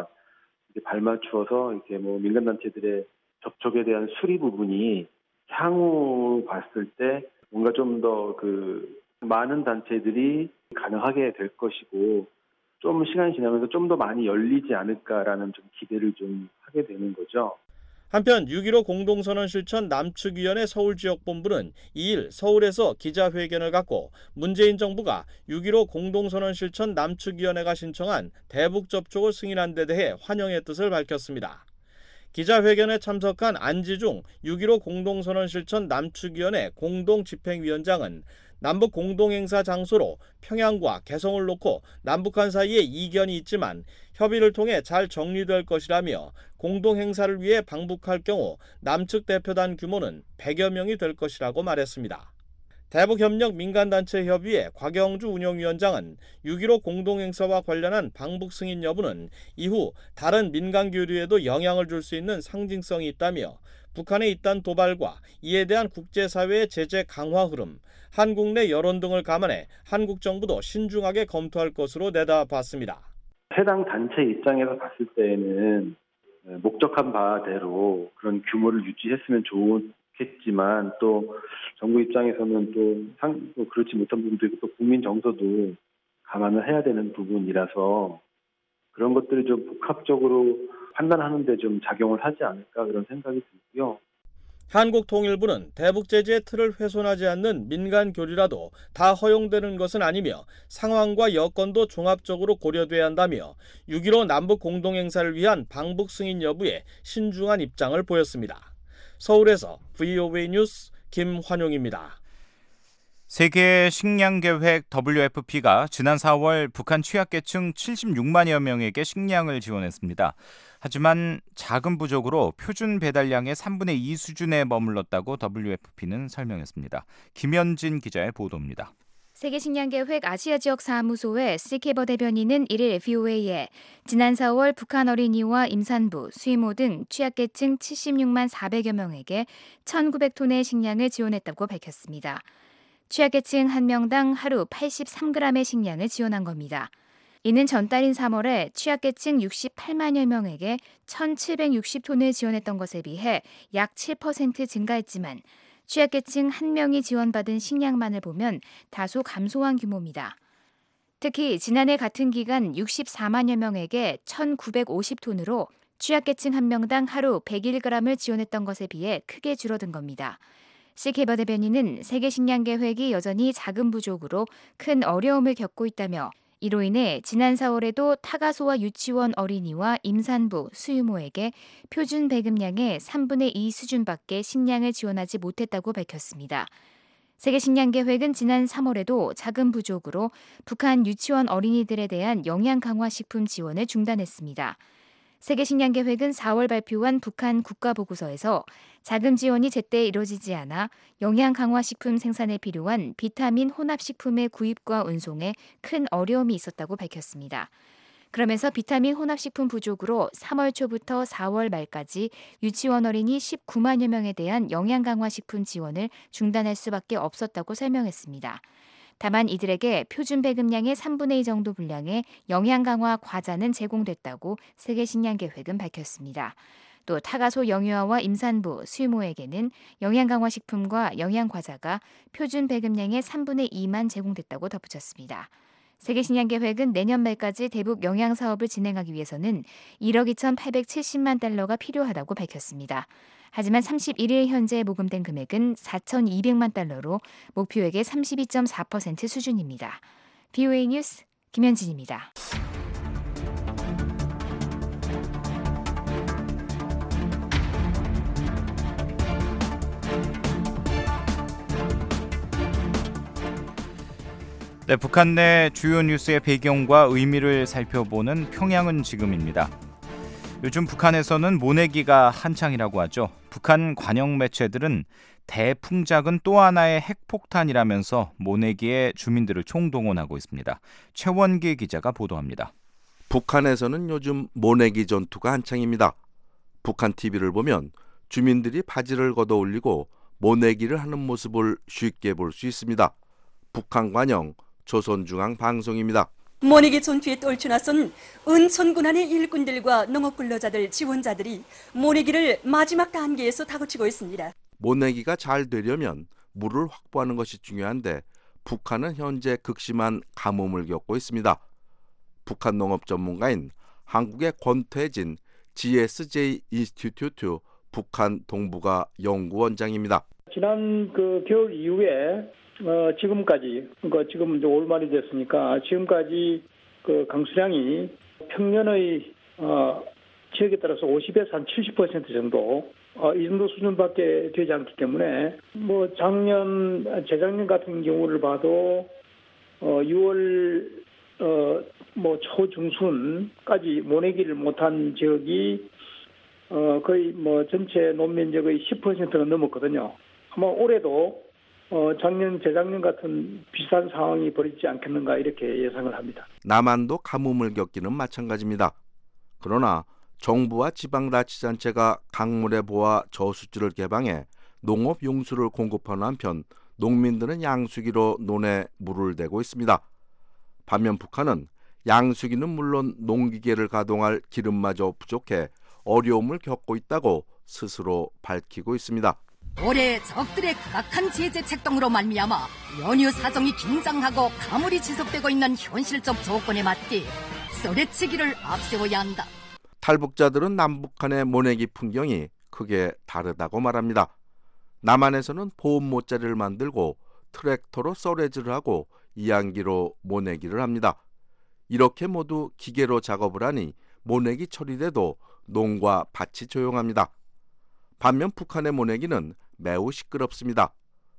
발맞추어서 이렇게 뭐 민간단체들의 접촉에 대한 수리 부분이 향후 봤을 때 뭔가 좀 더 그 많은 단체들이 가능하게 될 것이고 좀 시간이 지나면서 좀 더 많이 열리지 않을까라는 좀 기대를 좀 하게 되는 거죠. 한편 육점일오 공동선언 실천 남측위원회 서울지역본부는 이일 서울에서 기자회견을 갖고 문재인 정부가 육점일오 공동선언 실천 남측위원회가 신청한 대북 접촉을 승인한 데 대해 환영의 뜻을 밝혔습니다. 기자회견에 참석한 안지중 육점일오 공동선언 실천 남측위원회 공동집행위원장은 남북 공동행사 장소로 평양과 개성을 놓고 남북한 사이에 이견이 있지만 협의를 통해 잘 정리될 것이라며 공동행사를 위해 방북할 경우 남측 대표단 규모는 백여 명이 될 것이라고 말했습니다. 대북협력 민간단체협의회 곽영주 운영위원장은 육점일오 공동행사와 관련한 방북 승인 여부는 이후 다른 민간 교류에도 영향을 줄 수 있는 상징성이 있다며 북한의 잇단 도발과 이에 대한 국제사회의 제재 강화 흐름, 한국 내 여론 등을 감안해 한국 정부도 신중하게 검토할 것으로 내다봤습니다. 해당 단체 입장에서 봤을 때에는 목적한 바대로 그런 규모를 유지했으면 좋겠지만 또 정부 입장에서는 또, 상, 또 그렇지 못한 부분도 있고 또 국민 정서도 감안을 해야 되는 부분이라서 그런 것들을 좀 복합적으로 판단하는 데 좀 작용을 하지 않을까 그런 생각이 들고요. 한국통일부는 대북 제재의 틀을 훼손하지 않는 민간 교류라도 다 허용되는 것은 아니며 상황과 여건도 종합적으로 고려돼야 한다며 육점일오 남북 공동행사를 위한 방북 승인 여부에 신중한 입장을 보였습니다. 서울에서 브이오에이 뉴스 김환용입니다. 세계 식량계획 더블유에프피가 지난 사월 북한 취약계층 칠십육만여 명에게 식량을 지원했습니다. 하지만 자금 부족으로 표준 배달량의 삼분의 이 수준에 머물렀다고 더블유에프피는 설명했습니다. 김현진 기자의 보도입니다. 세계식량계획 아시아지역 사무소의 시케버 대변인은 일일 브이오에이에 지난 사월 북한 어린이와 임산부, 수의모 등 취약계층 칠십육만 사백여 명에게 천구백 톤의 식량을 지원했다고 밝혔습니다. 취약계층 한 명당 하루 팔십삼 그램의 식량을 지원한 겁니다. 이는 전달인 삼월에 취약계층 육십팔만여 명에게 천칠백육십 톤을 지원했던 것에 비해 약 칠 퍼센트 증가했지만 취약계층 한 명이 지원받은 식량만을 보면 다소 감소한 규모입니다. 특히 지난해 같은 기간 육십사만여 명에게 천구백오십 톤으로 취약계층 한 명당 하루 백일 그램을 지원했던 것에 비해 크게 줄어든 겁니다. 씨케버 대변인은 세계식량계획이 여전히 자금 부족으로 큰 어려움을 겪고 있다며 이로 인해 지난 사월에도 타가소와 유치원 어린이와 임산부, 수유모에게 표준 배급량의 삼분의 이 수준밖에 식량을 지원하지 못했다고 밝혔습니다. 세계식량계획은 지난 삼월에도 자금 부족으로 북한 유치원 어린이들에 대한 영양 강화 식품 지원을 중단했습니다. 세계식량계획은 사월 발표한 북한 국가보고서에서 자금 지원이 제때 이루어지지 않아 영양 강화 식품 생산에 필요한 비타민 혼합식품의 구입과 운송에 큰 어려움이 있었다고 밝혔습니다. 그러면서 비타민 혼합식품 부족으로 삼월 초부터 사월 말까지 유치원 어린이 십구만여 명에 대한 영양 강화 식품 지원을 중단할 수밖에 없었다고 설명했습니다. 다만 이들에게 표준 배급량의 삼분의 이 정도 분량의 영양 강화 과자는 제공됐다고 세계식량계획은 밝혔습니다. 또 타가소 영유아와 임산부, 수유모에게는 영양 강화 식품과 영양 과자가 표준 배급량의 삼분의 이만 제공됐다고 덧붙였습니다. 세계식량계획은 내년 말까지 대북 영양 사업을 진행하기 위해서는 일억 이천팔백칠십만 달러가 필요하다고 밝혔습니다. 하지만 삼십일 일 현재 모금된 금액은 사천이백만 달러로 목표액의 삼십이 점 사 퍼센트 수준입니다. 비오에이 뉴스 김현진입니다. 네, 북한 내 주요 뉴스의 배경과 의미를 살펴보는 평양은 지금입니다. 요즘 북한에서는 모내기가 한창이라고 하죠. 북한 관영 매체들은 대풍작은 또 하나의 핵폭탄이라면서 모내기에 주민들을 총동원하고 있습니다. 최원기 기자가 보도합니다. 북한에서는 요즘 모내기 전투가 한창입니다. 북한 티비를 보면 주민들이 바지를 걷어올리고 모내기를 하는 모습을 쉽게 볼 수 있습니다. 북한 관영 조선중앙방송입니다. 모내기 전투에 떨쳐나선 은천군안의 일꾼들과 농업근로자들, 지원자들이 모내기를 마지막 단계에서 다그치고 있습니다. 모내기가 잘 되려면 물을 확보하는 것이 중요한데 북한은 현재 극심한 가뭄을 겪고 있습니다. 북한 농업 전문가인 한국의 권태진 지에스제이 인스티튜트 북한 동북아 연구원장입니다. 지난 그 겨울 이후에 어, 지금까지, 그러니까 지금 이제 올 말이 됐으니까 지금까지 그 강수량이 평년의 어, 지역에 따라서 오십에서 한 칠십 퍼센트 정도 어, 이 정도 수준밖에 되지 않기 때문에 뭐 작년, 재작년 같은 경우를 봐도 어, 유월 어, 뭐 초중순까지 모내기를 못한 지역이 어, 거의 뭐 전체 논면적의 십 퍼센트가 넘었거든요. 아마 올해도 어, 작년, 재작년 같은 비슷한 상황이 벌어지지 않겠는가 이렇게 예상을 합니다. 남한도 가뭄을 겪기는 마찬가지입니다. 그러나 정부와 지방자치단체가 강물의 보화 저수지를 개방해 농업 용수를 공급하는 한편 농민들은 양수기로 논에 물을 대고 있습니다. 반면 북한은 양수기는 물론 농기계를 가동할 기름마저 부족해 어려움을 겪고 있다고 스스로 밝히고 있습니다. 올해 적들의 극악한 제재 책동으로 말미암아 연휴 사정이 긴장하고 가물이 지속되고 있는 현실적 조건에 맞게 쏘래치기를 앞세워야 한다. 탈북자들은 남북한의 모내기 풍경이 크게 다르다고 말합니다. 남한에서는 보온 모짜리를 만들고 트랙터로 쏘래질을 하고 이안기로 모내기를 합니다. 이렇게 모두 기계로 작업을 하니 모내기 처리돼도 농과 밭이 조용합니다. 반면 북한의 모내기는 매우 시끄럽습니다.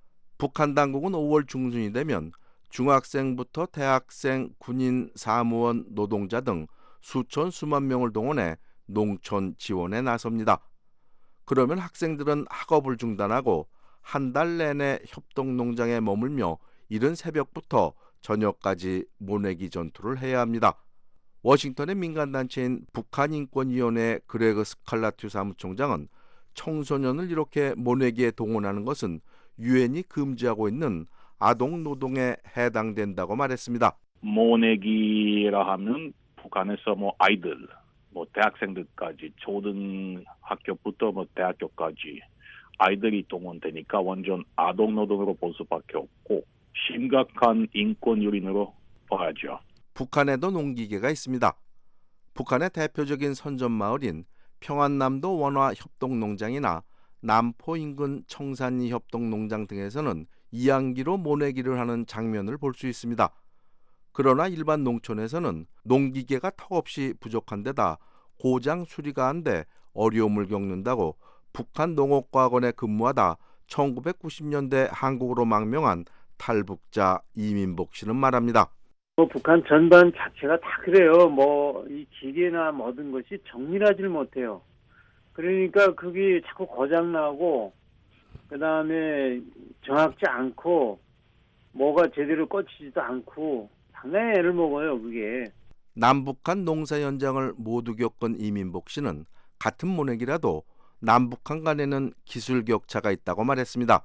북한 당국은 오월 중순이 되면 중학생부터 대학생, 군인, 사무원, 노동자 등 수천 수만 명을 동원해 농촌 지원에 나섭니다. 그러면 학생들은 학업을 중단하고 한 달 내내 협동농장에 머물며 이른 새벽부터 저녁까지 모내기 전투를 해야 합니다. 워싱턴의 민간단체인 북한인권위원회 그레그 스칼라튜 사무총장은 청소년을 이렇게 모내기에 동원하는 것은 유엔이 금지하고 있는 아동 노동에 해당된다고 말했습니다. 모내기라 하면 북한에서 뭐 아이들, 뭐 대학생들까지 초등학교부터 뭐 대학교까지 아이들이 동원되니까 완전 아동 노동으로 볼 수밖에 없고 심각한 인권 유린으로 봐야죠. 북한에도 농기계가 있습니다. 북한의 대표적인 선전마을인 평안남도 원화협동농장이나 남포 인근 청산리 협동농장 등에서는 이양기로 모내기를 하는 장면을 볼 수 있습니다. 그러나 일반 농촌에서는 농기계가 턱없이 부족한 데다 고장 수리가 안 돼 어려움을 겪는다고 북한 농업과학원에 근무하다 천구백구십 년대 한국으로 망명한 탈북자 이민복 씨는 말합니다. 뭐 북한 전반 자체가 다 그래요. 뭐 이 기계나 모든 것이 정밀하지를 못해요. 그러니까 그게 자꾸 고장 나고 그 다음에 정확지 않고 뭐가 제대로 꽂히지도 않고 상당히 애를 먹어요. 그게. 남북한 농사 현장을 모두 겪은 이민복 씨는 같은 모내기라도 남북한 간에는 기술 격차가 있다고 말했습니다.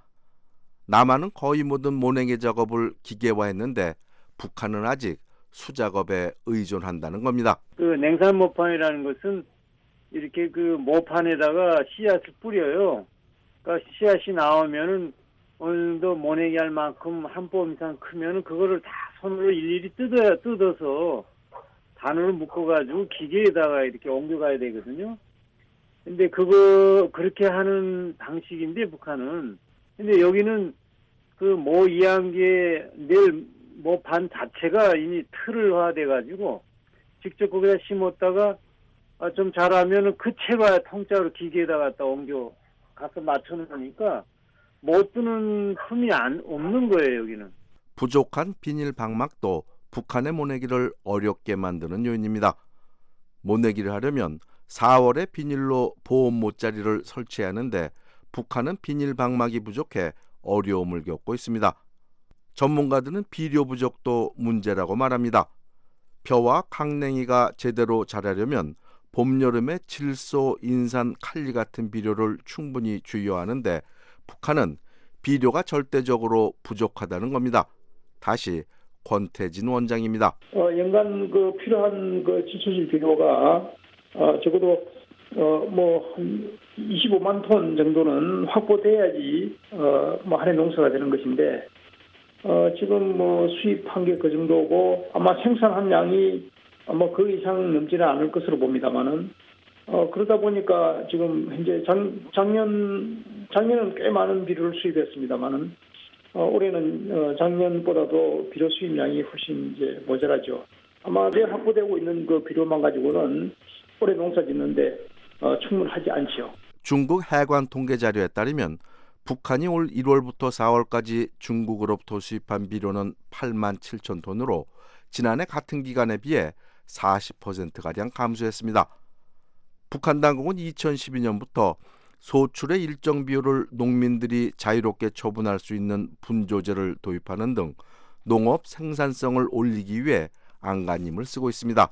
남한은 거의 모든 모내기 작업을 기계화했는데 북한은 아직 수작업에 의존한다는 겁니다. 그 냉산 모판이라는 것은 이렇게 그 모판에다가 씨앗을 뿌려요. 그러니까 씨앗이 나오면은 어느 정도 모내기 할 만큼 한 뼘 이상 크면은 그거를 다 손으로 일일이 뜯어야 뜯어서 단으로 묶어가지고 기계에다가 이렇게 옮겨가야 되거든요. 근데 그거 그렇게 하는 방식인데 북한은. 근데 여기는 그 모 이양기에 내일 모판 자체가 이미 틀을화돼가지고 직접 거기다 심었다가 좀 잘하면은 그 채가 통째로 기계에다 갖다 옮겨 가서 맞춰놓으니까 못 뜨는 틈이 안 없는 거예요 여기는. 부족한 비닐 방막도 북한의 모내기를 어렵게 만드는 요인입니다. 모내기를 하려면 사월에 비닐로 보온 모짜리를 설치하는데 북한은 비닐 방막이 부족해 어려움을 겪고 있습니다. 전문가들은 비료 부족도 문제라고 말합니다. 벼와 강냉이가 제대로 자라려면 봄, 여름에 질소, 인산, 칼리 같은 비료를 충분히 주어야 하는데 북한은 비료가 절대적으로 부족하다는 겁니다. 다시 권태진 원장입니다. 어, 연간 그 필요한 그 지수질 비료가 어, 적어도 어, 뭐 한 이십오만 톤 정도는 확보돼야지 어, 뭐 한 해 농사가 되는 것인데 어, 지금 뭐 수입한 게 그 정도고 아마 생산한 양이 아마 그 이상 넘지는 않을 것으로 봅니다만은 어, 그러다 보니까 지금 현재 작, 작년 작년은 꽤 많은 비료를 수입했습니다만은 어, 올해는 어, 작년보다도 비료 수입량이 훨씬 이제 모자라죠. 아마 내 확보되고 있는 그 비료만 가지고는 올해 농사 짓는데 어, 충분하지 않지요. 중국 해관 통계 자료에 따르면 북한이 올 일월부터 사월까지 중국으로부터 수입한 비료는 팔만 칠천 톤으로 지난해 같은 기간에 비해 사십 퍼센트가량 감소했습니다. 북한 당국은 이천십이 년부터 소출의 일정 비율을 농민들이 자유롭게 처분할 수 있는 분조제를 도입하는 등 농업 생산성을 올리기 위해 안간힘을 쓰고 있습니다.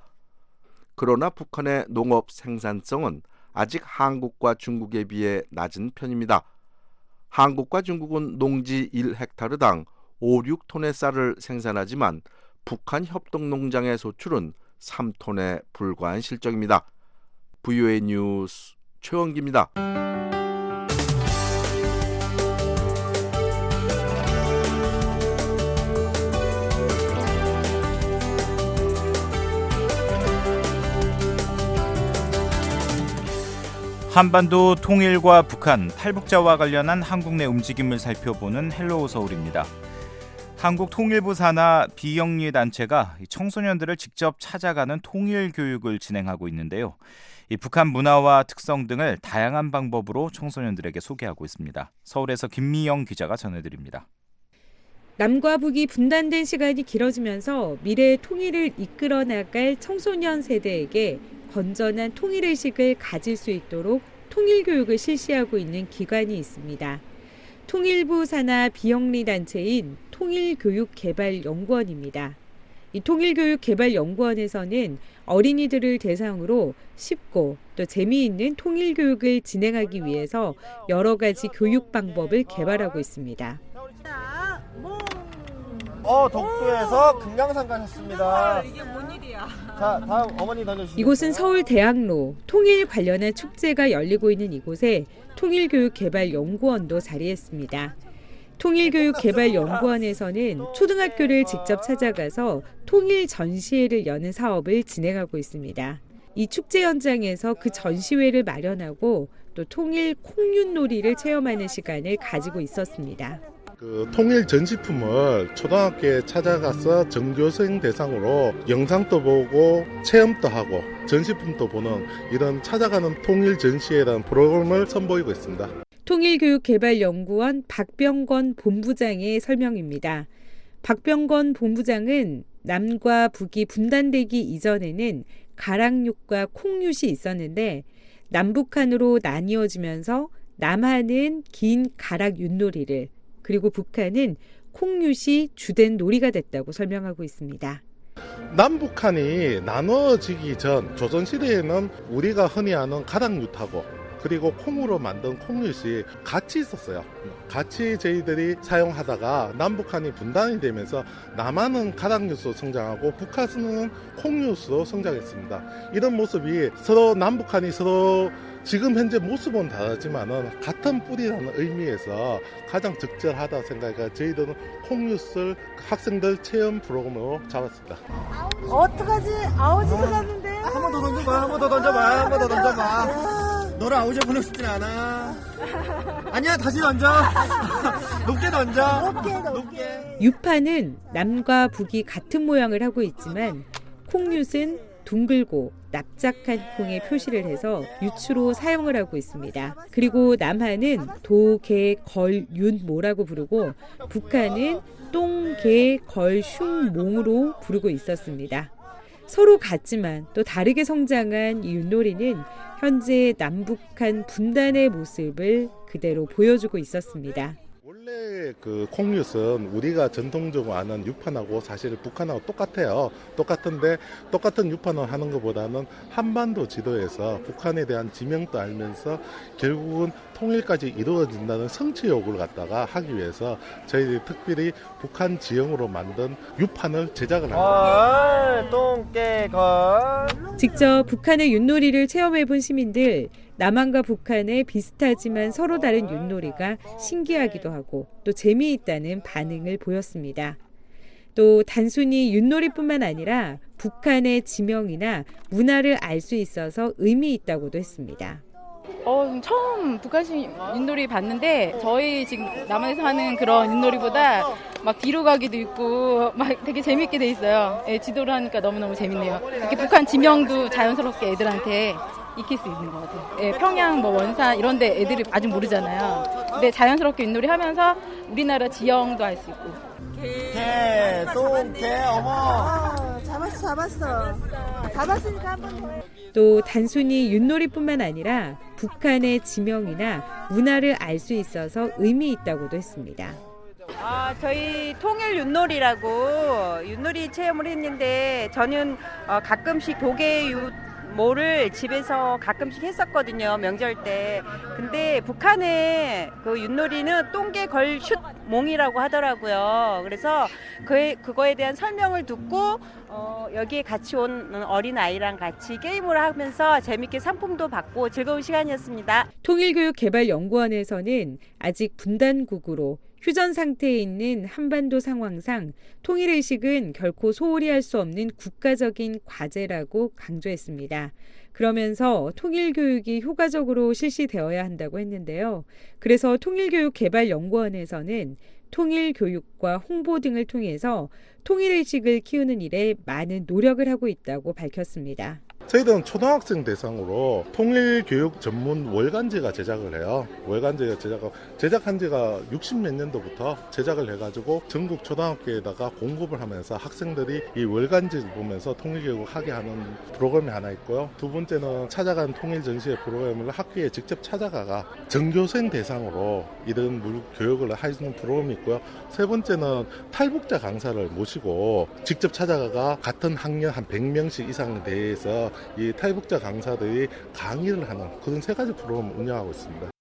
그러나 북한의 농업 생산성은 아직 한국과 중국에 비해 낮은 편입니다. 한국과 중국은 농지 일 헥타르당 오, 육 톤의 쌀을 생산하지만 북한 협동농장의 소출은 삼 톤에 불과한 실정입니다. 브이오에이 뉴스 최원기입니다. 한반도 통일과 북한, 탈북자와 관련한 한국 내 움직임을 살펴보는 헬로우 서울입니다. 한국통일부 산하 비영리 단체가 청소년들을 직접 찾아가는 통일 교육을 진행하고 있는데요. 이 북한 문화와 특성 등을 다양한 방법으로 청소년들에게 소개하고 있습니다. 서울에서 김미영 기자가 전해드립니다. 남과 북이 분단된 시간이 길어지면서 미래의 통일을 이끌어 나갈 청소년 세대에게 건전한 통일의식을 가질 수 있도록 통일교육을 실시하고 있는 기관이 있습니다. 통일부 산하 비영리 단체인 통일교육개발연구원입니다. 이 통일교육개발연구원에서는 어린이들을 대상으로 쉽고 또 재미있는 통일교육을 진행하기 위해서 여러 가지 교육 방법을 개발하고 있습니다. 어, 독도에서 금강산 가셨습니다. 이게 뭔 일이야? 자, 다음 어머니 던져주시죠. 이곳은 서울대학로, 통일 관련한 축제가 열리고 있는 이곳에 통일교육개발연구원도 자리했습니다. 통일교육개발연구원에서는 초등학교를 직접 찾아가서 통일 전시회를 여는 사업을 진행하고 있습니다. 이 축제 현장에서 그 전시회를 마련하고 또 통일 콩윷놀이를 체험하는 시간을 가지고 있었습니다. 그 통일 전시품을 초등학교에 찾아가서 전교생 대상으로 영상도 보고 체험도 하고 전시품도 보는 이런 찾아가는 통일 전시회라는 프로그램을 선보이고 있습니다. 통일교육개발연구원 박병권 본부장의 설명입니다. 박병권 본부장은 남과 북이 분단되기 이전에는 가락윷과 콩윷이 있었는데 남북한으로 나뉘어지면서 남한은 긴 가락윷놀이를 그리고 북한은 콩윷이 주된 놀이가 됐다고 설명하고 있습니다. 남북한이 나눠지기 전 조선시대에는 우리가 흔히 아는 가락윷하고 그리고 콩으로 만든 콩윷이 같이 있었어요. 같이 저희들이 사용하다가 남북한이 분단이 되면서 남한은 가락윷으로 성장하고 북한은 콩윷으로 성장했습니다. 이런 모습이 서로 남북한이 서로 지금 현재 모습은 다르지만은 같은 뿌리라는 의미에서 가장 적절하다 생각하니까 저희들은 콩윷을 학생들 체험 프로그램으로 잡았습니다. 어떡하지? 아우지도 갔는데. 한 번 더 던져봐, 한 번 더 던져봐, 한 번 더 던져봐. 너를 아우지 보내고 싶진 않아. 아니야, 다시 던져. 높게 던져. 높게, 높게. 유파는 남과 북이 같은 모양을 하고 있지만 콩윷은 둥글고 납작한 콩에 표시를 해서 유추로 사용을 하고 있습니다. 그리고 남한은 도, 개, 걸, 윤, 모라고 부르고 북한은 똥, 개, 걸, 흉, 몽으로 부르고 있었습니다. 서로 같지만 또 다르게 성장한 이 윷놀이는 현재 남북한 분단의 모습을 그대로 보여주고 있었습니다. 원래 그 콩윷은 우리가 전통적으로 아는 유판하고 사실 북한하고 똑같아요. 똑같은데 똑같은 유판을 하는 것보다는 한반도 지도에서 북한에 대한 지명도 알면서 결국은 통일까지 이루어진다는 성취 요구를 갖다가 하기 위해서 저희들이 특별히 북한 지형으로 만든 유판을 제작을 합니다. 똥개걸. 직접 북한의 윷놀이를 체험해본 시민들, 남한과 북한의 비슷하지만 서로 다른 윷놀이가 신기하기도 하고 또 재미있다는 반응을 보였습니다. 또 단순히 윷놀이뿐만 아니라 북한의 지명이나 문화를 알 수 있어서 의미 있다고도 했습니다. 어, 처음 북한식 윷놀이 봤는데 저희 지금 남한에서 하는 그런 윷놀이보다 막 뒤로 가기도 있고 막 되게 재밌게 돼 있어요. 예, 지도를 하니까 너무너무 재밌네요. 이렇게 북한 지명도 자연스럽게 애들한테 익힐 수 있는 것 같아요. 예, 평양, 뭐 원산 이런 데 애들이 아직 모르잖아요. 근데 자연스럽게 윷놀이 하면서 우리나라 지형도 알 수 있고. 개, 똥, 개, 어머. 어, 잡았어, 잡았어. 잡았으니까 한 번 더 해. 또 단순히 윷놀이뿐만 아니라 북한의 지명이나 문화를 알 수 있어서 의미 있다고도 했습니다. 아, 저희 통일 윷놀이라고 윷놀이 체험을 했는데 저는 어, 가끔씩 도개 윷 모를 집에서 가끔씩 했었거든요, 명절 때. 근데 북한의 그 윷놀이는 똥개 걸 슛 몽이라고 하더라고요. 그래서 그 그거에 대한 설명을 듣고 어, 여기에 같이 온 어린 아이랑 같이 게임을 하면서 재밌게 상품도 받고 즐거운 시간이었습니다. 통일교육개발연구원에서는 아직 분단국으로 휴전 상태에 있는 한반도 상황상 통일의식은 결코 소홀히 할 수 없는 국가적인 과제라고 강조했습니다. 그러면서 통일교육이 효과적으로 실시되어야 한다고 했는데요. 그래서 통일교육개발연구원에서는 통일교육과 홍보 등을 통해서 통일의식을 키우는 일에 많은 노력을 하고 있다고 밝혔습니다. 저희들은 초등학생 대상으로 통일교육 전문 월간지가 제작을 해요. 월간지가 제작하고 제작한 지가 육십 몇 년도부터 제작을 해가지고 전국 초등학교에다가 공급을 하면서 학생들이 이 월간지를 보면서 통일교육을 하게 하는 프로그램이 하나 있고요. 두 번째는 찾아간 통일전시회 프로그램을 학교에 직접 찾아가가 전교생 대상으로 이런 교육을 하는 프로그램이 있고요. 세 번째는 탈북자 강사를 모시고 직접 찾아가가 같은 학년 한 백 명씩 이상에 대해서 이 탈북자 강사들이 강의를 하는 그런 세 가지 프로그램을 운영하고 있습니다.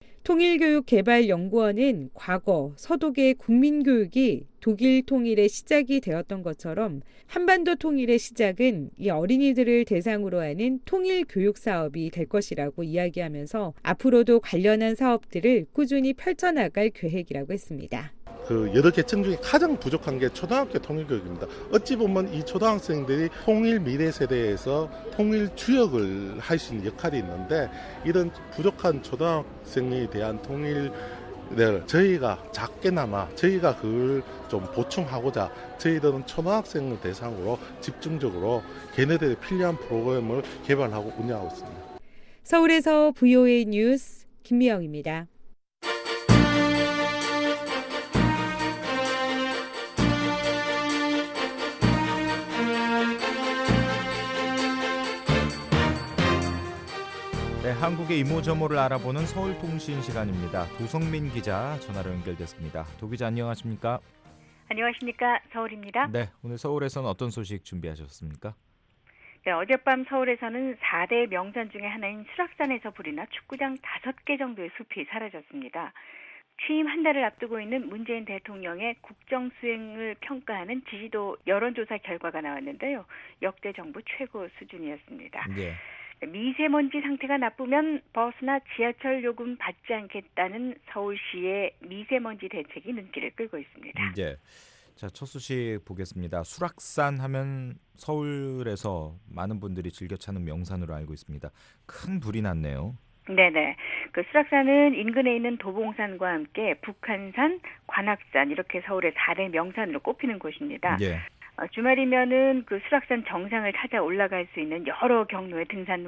통일교육개발연구원은 과거 서독의 국민교육이 독일 통일의 시작이 되었던 것처럼 한반도 통일의 시작은 이 어린이들을 대상으로 하는 통일교육 사업이 될 것이라고 이야기하면서 앞으로도 관련한 사업들을 꾸준히 펼쳐나갈 계획이라고 했습니다. 그 여러 계층 중에 가장 부족한 게 초등학교 통일교육입니다. 어찌 보면 이 초등학생들이 통일 미래 세대에서 통일 주역을 할 수 있는 역할이 있는데 이런 부족한 초등학생에 대한 통일 네, 저희가 작게나마 저희가 그걸 좀 보충하고자 저희들은 초등학생을 대상으로 집중적으로 걔네들에 필요한 프로그램을 개발하고 운영하고 있습니다. 서울에서 브이오에이 뉴스 김미영입니다. 네, 한국의 이모저모를 알아보는 서울통신 시간입니다. 도성민 기자 전화로 연결됐습니다. 도 기자 안녕하십니까? 안녕하십니까? 서울입니다. 네, 오늘 서울에서는 어떤 소식 준비하셨습니까? 네, 어젯밤 서울에서는 사 대 명산 중에 하나인 수락산에서 불이 나 축구장 다섯 개 정도의 숲이 사라졌습니다. 취임 한 달을 앞두고 있는 문재인 대통령의 국정 수행을 평가하는 지지도 여론조사 결과가 나왔는데요. 역대 정부 최고 수준이었습니다. 네. 미세먼지 상태가 나쁘면 버스나 지하철 요금 받지 않겠다는 서울시의 미세먼지 대책이 눈길을 끌고 있습니다. 네. 자, 첫 소식 보겠습니다. 수락산 하면 서울에서 많은 분들이 즐겨 찾는 명산으로 알고 있습니다. 큰 불이 났네요. 네네. 그 수락산은 인근에 있는 도봉산과 함께 북한산, 관악산 이렇게 서울의 사 대 명산으로 꼽히는 곳입니다. 네. 주말이면은 그 수락산 정상을 찾아 올라갈 수 있는 여러 경로의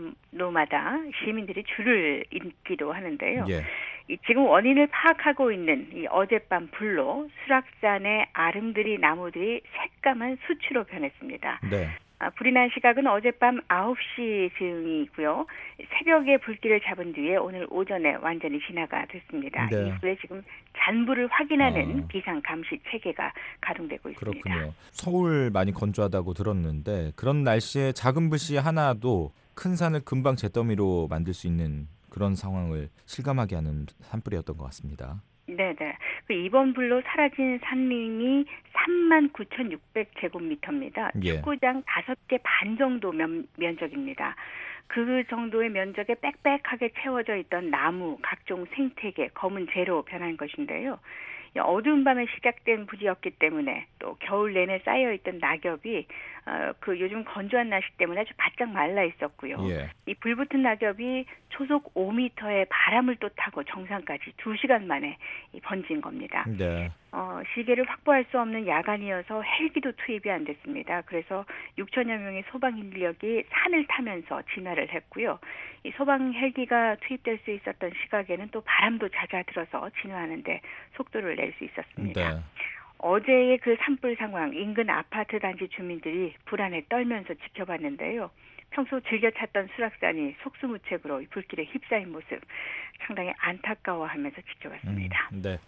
등산로마다 시민들이 줄을 잇기도 하는데요. 예. 이 지금 원인을 파악하고 있는 이 어젯밤 불로 수락산의 아름드리 나무들이 새까만 수치로 변했습니다. 네. 아, 불이 난 시각은 어젯밤 아홉 시 즈음이고요. 새벽에 불길을 잡은 뒤에 오늘 오전에 완전히 진화가 됐습니다. 네. 이후에 지금 잔불을 확인하는 아. 비상 감시 체계가 가동되고 있습니다. 그렇군요. 서울 많이 건조하다고 들었는데 그런 날씨에 작은 불씨 하나도 큰 산을 금방 잿더미로 만들 수 있는 그런 상황을 실감하게 하는 산불이었던 것 같습니다. 네네. 그 이번 불로 사라진 산림이 삼만 구천육백 제곱미터입니다. 예. 축구장 다섯 개 반 정도 면, 면적입니다. 그 정도의 면적에 빽빽하게 채워져 있던 나무, 각종 생태계, 검은 재로 변한 것인데요. 어두운 밤에 시작된 불이었기 때문에 또 겨울 내내 쌓여있던 낙엽이 어, 그 요즘 건조한 날씨 때문에 아주 바짝 말라 있었고요. 예. 이 불붙은 낙엽이 초속 오 미터의 바람을 또 타고 정상까지 두 시간 만에 이 번진 겁니다. 네. 어, 시계를 확보할 수 없는 야간이어서 헬기도 투입이 안 됐습니다. 그래서 육천여 명의 소방 인력이 산을 타면서 진화를 했고요. 이 소방 헬기가 투입될 수 있었던 시각에는 또 바람도 잦아들어서 진화하는데 속도를 낼 수 있었습니다. 네. 어제의 그 산불 상황, 인근 아파트 단지 주민들이 불안에 떨면서 지켜봤는데요. 평소 즐겨 찾던 수락산이 속수무책으로 불길에 휩싸인 모습 상당히 안타까워하면서 지켜봤습니다. 음, 네.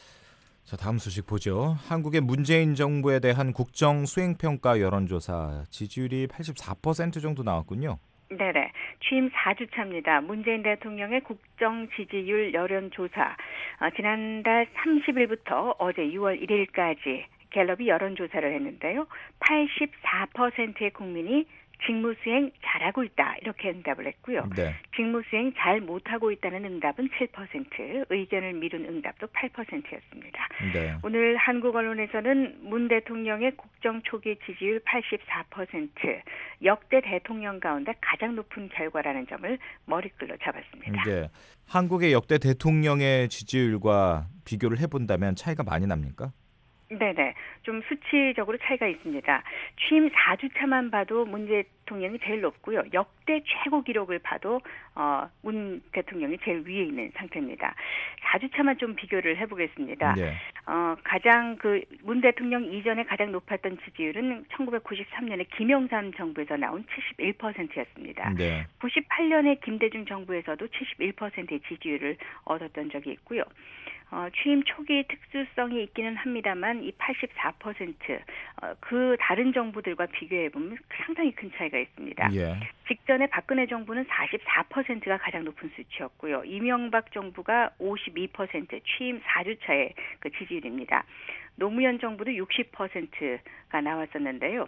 자, 다음 소식 보죠. 한국의 문재인 정부에 대한 국정 수행평가 여론조사 지지율이 팔십사 퍼센트 정도 나왔군요. 네네. 취임 사 주 차입니다. 문재인 대통령의 국정 지지율 여론조사. 어, 지난달 삼십 일부터 어제 유월 일일까지 갤럽이 여론조사를 했는데요. 팔십사 퍼센트의 국민이 직무수행 잘하고 있다 이렇게 응답을 했고요. 네. 직무수행 잘 못하고 있다는 응답은 칠 퍼센트, 의견을 미룬 응답도 팔 퍼센트였습니다. 네. 오늘 한국 언론에서는 문 대통령의 국정 초기 지지율 팔십사 퍼센트, 역대 대통령 가운데 가장 높은 결과라는 점을 머리글로 잡았습니다. 네. 한국의 역대 대통령의 지지율과 비교를 해본다면 차이가 많이 납니까? 네네. 좀 수치적으로 차이가 있습니다. 취임 사 주 차만 봐도 문 대통령이 제일 높고요. 역대 최고 기록을 봐도 어, 문 대통령이 제일 위에 있는 상태입니다. 사 주 차만 좀 비교를 해보겠습니다. 네. 어, 가장 그 문 대통령 이전에 가장 높았던 지지율은 천구백구십삼 년에 김영삼 정부에서 나온 칠십일 퍼센트였습니다. 네. 구십팔 년에 김대중 정부에서도 칠십일 퍼센트의 지지율을 얻었던 적이 있고요. 어, 취임 초기 특수성이 있기는 합니다만 이 팔십사 퍼센트 어, 그 다른 정부들과 비교해 보면 상당히 큰 차이가 있습니다. 예. 직전에 박근혜 정부는 사십사 퍼센트가 가장 높은 수치였고요. 이명박 정부가 오십이 퍼센트, 취임 사 주 차의 그 지지율입니다. 노무현 정부도 육십 퍼센트가 나왔었는데요.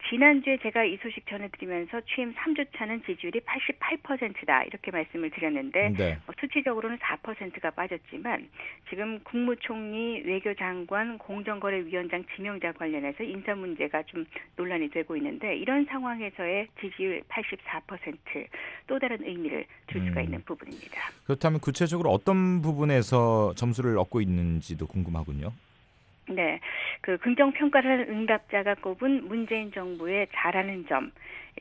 지난주에 제가 이 소식 전해드리면서 취임 삼 주 차는 지지율이 팔십팔 퍼센트다 이렇게 말씀을 드렸는데 네. 어, 수치적으로는 사 퍼센트가 빠졌지만 지금 국무총리, 외교장관, 공정거래위원장 지명자 관련해서 인사 문제가 좀 논란이 되고 있는데 이런 상황에서의 지지율 팔십사 퍼센트 또 다른 의미를 줄 수가 음. 있는 부분입니다. 그렇다면 구체적으로 어떤 부분에서 점수를 얻고 있는지도 궁금하군요. 네, 그 긍정평가를 한 응답자가 꼽은 문재인 정부의 잘하는 점,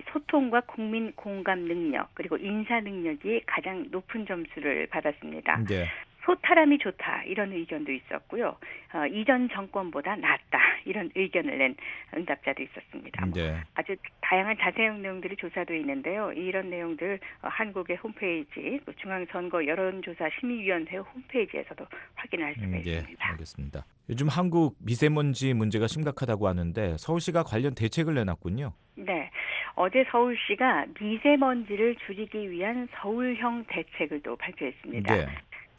소통과 국민 공감 능력, 그리고 인사 능력이 가장 높은 점수를 받았습니다. 네. 소탈함이 좋다 이런 의견도 있었고요. 어, 이전 정권보다 낫다 이런 의견을 낸 응답자도 있었습니다. 뭐 네. 아주 다양한 자세한 내용들이 조사되어 있는데요. 이런 내용들 어, 한국의 홈페이지, 중앙선거 여론조사심의위원회 홈페이지에서도 확인할 수가 음, 예, 있습니다. 알겠습니다. 요즘 한국 미세먼지 문제가 심각하다고 하는데 서울시가 관련 대책을 내놨군요. 네, 어제 서울시가 미세먼지를 줄이기 위한 서울형 대책을 또 발표했습니다. 네.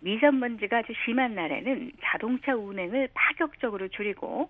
미세먼지가 아주 심한 날에는 자동차 운행을 파격적으로 줄이고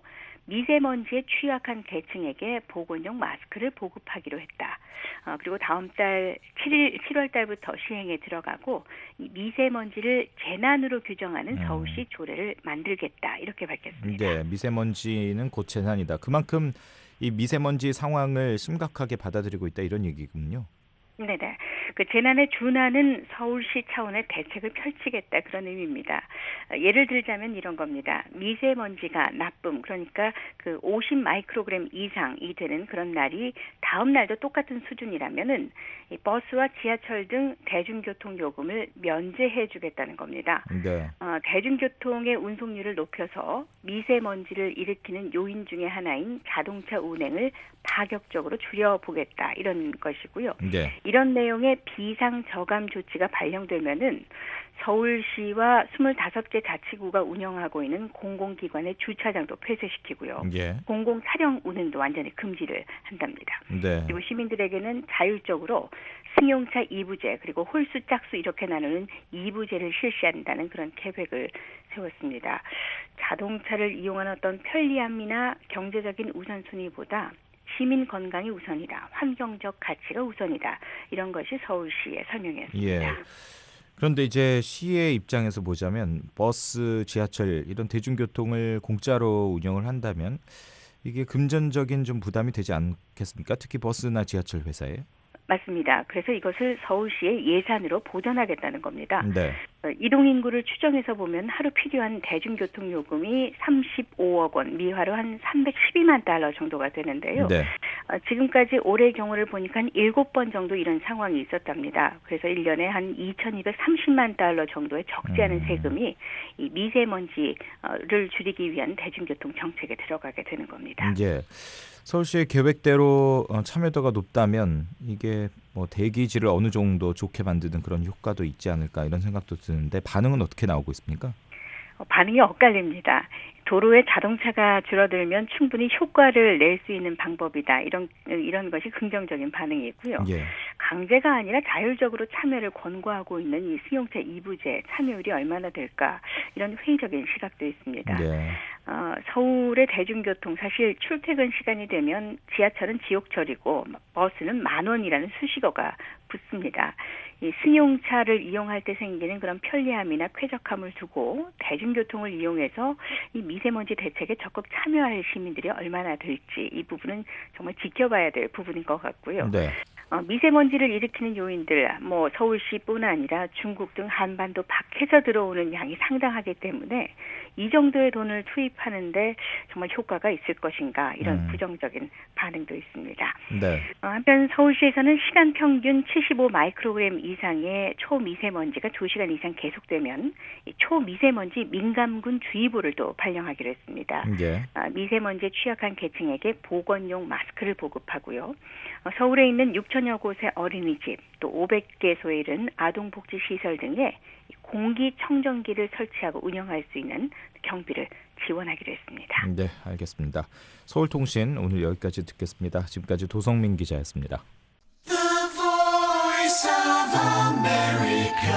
미세먼지에 취약한 계층에게 보건용 마스크를 보급하기로 했다. 어, 그리고 다음 달 칠일, 칠월 달부터 시행에 들어가고 이 미세먼지를 재난으로 규정하는 음. 서울시 조례를 만들겠다. 이렇게 밝혔습니다. 네, 미세먼지는 곧 재난이다. 그만큼 이 미세먼지 상황을 심각하게 받아들이고 있다 이런 얘기군요. 네네. 그 재난에 준하는 서울시 차원의 대책을 펼치겠다 그런 의미입니다. 예를 들자면 이런 겁니다. 미세먼지가 나쁨 그러니까 그 오십 마이크로그램 이상이 되는 그런 날이 다음 날도 똑같은 수준이라면은 이 버스와 지하철 등 대중교통 요금을 면제해 주겠다는 겁니다. 네. 어, 대중교통의 운송률을 높여서 미세먼지를 일으키는 요인 중에 하나인 자동차 운행을 파격적으로 줄여보겠다 이런 것이고요. 네. 이런 내용의 비상 저감 조치가 발령되면은 서울시와 스물다섯 개 자치구가 운영하고 있는 공공기관의 주차장도 폐쇄시키고요. 예. 공공 차량 운행도 완전히 금지를 한답니다. 네. 그리고 시민들에게는 자율적으로 승용차 이 부제 그리고 홀수 짝수 이렇게 나누는 이 부제를 실시한다는 그런 계획을 세웠습니다. 자동차를 이용하는 어떤 편리함이나 경제적인 우선순위보다 시민 건강이 우선이다. 환경적 가치가 우선이다. 이런 것이 서울시의 설명이었습니다. 예. 그런데 이제 시의 입장에서 보자면 버스, 지하철 이런 대중교통을 공짜로 운영을 한다면 이게 금전적인 좀 부담이 되지 않겠습니까? 특히 버스나 지하철 회사에. 맞습니다. 그래서 이것을 서울시의 예산으로 보전하겠다는 겁니다. 네. 이동인구를 추정해서 보면 하루 필요한 대중교통 요금이 삼십오억 원, 미화로 한 삼백십이만 달러 정도가 되는데요. 네. 어, 지금까지 올해 경우를 보니까 한 일곱 번 정도 이런 상황이 있었답니다. 그래서 일 년에 한 이천이백삼십만 달러 정도의 적지 않은 음. 세금이 이 미세먼지를 줄이기 위한 대중교통 정책에 들어가게 되는 겁니다. 예. 서울시의 계획대로 참여도가 높다면 이게 뭐 대기질을 어느 정도 좋게 만드는 그런 효과도 있지 않을까 이런 생각도 드는데 반응은 어떻게 나오고 있습니까? 어, 반응이 엇갈립니다. 도로에 자동차가 줄어들면 충분히 효과를 낼 수 있는 방법이다. 이런 이런 것이 긍정적인 반응이고요. 예. 강제가 아니라 자율적으로 참여를 권고하고 있는 이 승용차 이 부제 참여율이 얼마나 될까 이런 회의적인 시각도 있습니다. 네. 어, 서울의 대중교통 사실 출퇴근 시간이 되면 지하철은 지옥철이고 버스는 만 원이라는 수식어가 붙습니다. 이 승용차를 이용할 때 생기는 그런 편리함이나 쾌적함을 두고 대중교통을 이용해서 이 미세먼지 대책에 적극 참여할 시민들이 얼마나 될지 이 부분은 정말 지켜봐야 될 부분인 것 같고요. 네. 어, 미세먼지를 일으키는 요인들, 뭐 서울시뿐 아니라 중국 등 한반도 밖에서 들어오는 양이 상당하기 때문에 이 정도의 돈을 투입하는데 정말 효과가 있을 것인가 이런 음. 부정적인 반응도 있습니다. 네. 어, 한편 서울시에서는 시간 평균 칠십오 마이크로그램 이상의 초미세먼지가 두 시간 이상 계속되면 이 초미세먼지 민감군 주의보를 또 발령하기로 했습니다. 예. 어, 미세먼지에 취약한 계층에게 보건용 마스크를 보급하고요. 어, 서울에 있는 육천여 곳의 어린이집, 또 오백 개소에 이른 아동복지시설 등에 공기청정기를 설치하고 운영할 수 있는 경비를 지원하기로 했습니다. 네, 알겠습니다. 서울통신 오늘 여기까지 듣겠습니다. 지금까지 도성민 기자였습니다. The Voice of America,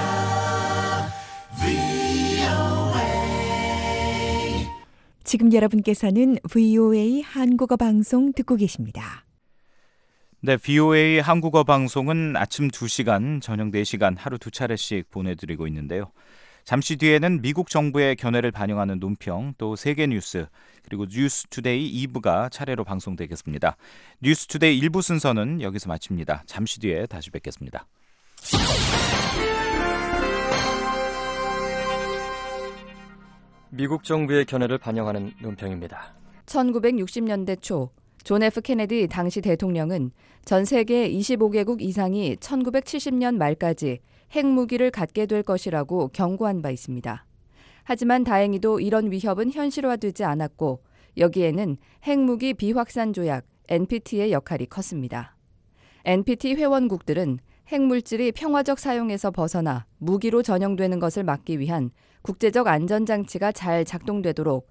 브이오에이. 지금 여러분께서는 브이오에이 한국어 방송 듣고 계십니다. 네, 브이오에이 한국어 방송은 아침 두 시간, 저녁 네 시간 하루 두 차례씩 보내드리고 있는데요. 잠시 뒤에는 미국 정부의 견해를 반영하는 논평, 또 세계 뉴스, 그리고 뉴스투데이 이 부가 차례로 방송되겠습니다. 뉴스투데이 일 부 순서는 여기서 마칩니다. 잠시 뒤에 다시 뵙겠습니다. 미국 정부의 견해를 반영하는 논평입니다. 천구백육십 년대 초 존 에프 케네디 당시 대통령은 전 세계 이십오 개국 이상이 천구백칠십 년 말까지 핵무기를 갖게 될 것이라고 경고한 바 있습니다. 하지만 다행히도 이런 위협은 현실화되지 않았고 여기에는 핵무기 비확산 조약 엔피티의 역할이 컸습니다. 엔피티 회원국들은 핵물질이 평화적 사용에서 벗어나 무기로 전용되는 것을 막기 위한 국제적 안전장치가 잘 작동되도록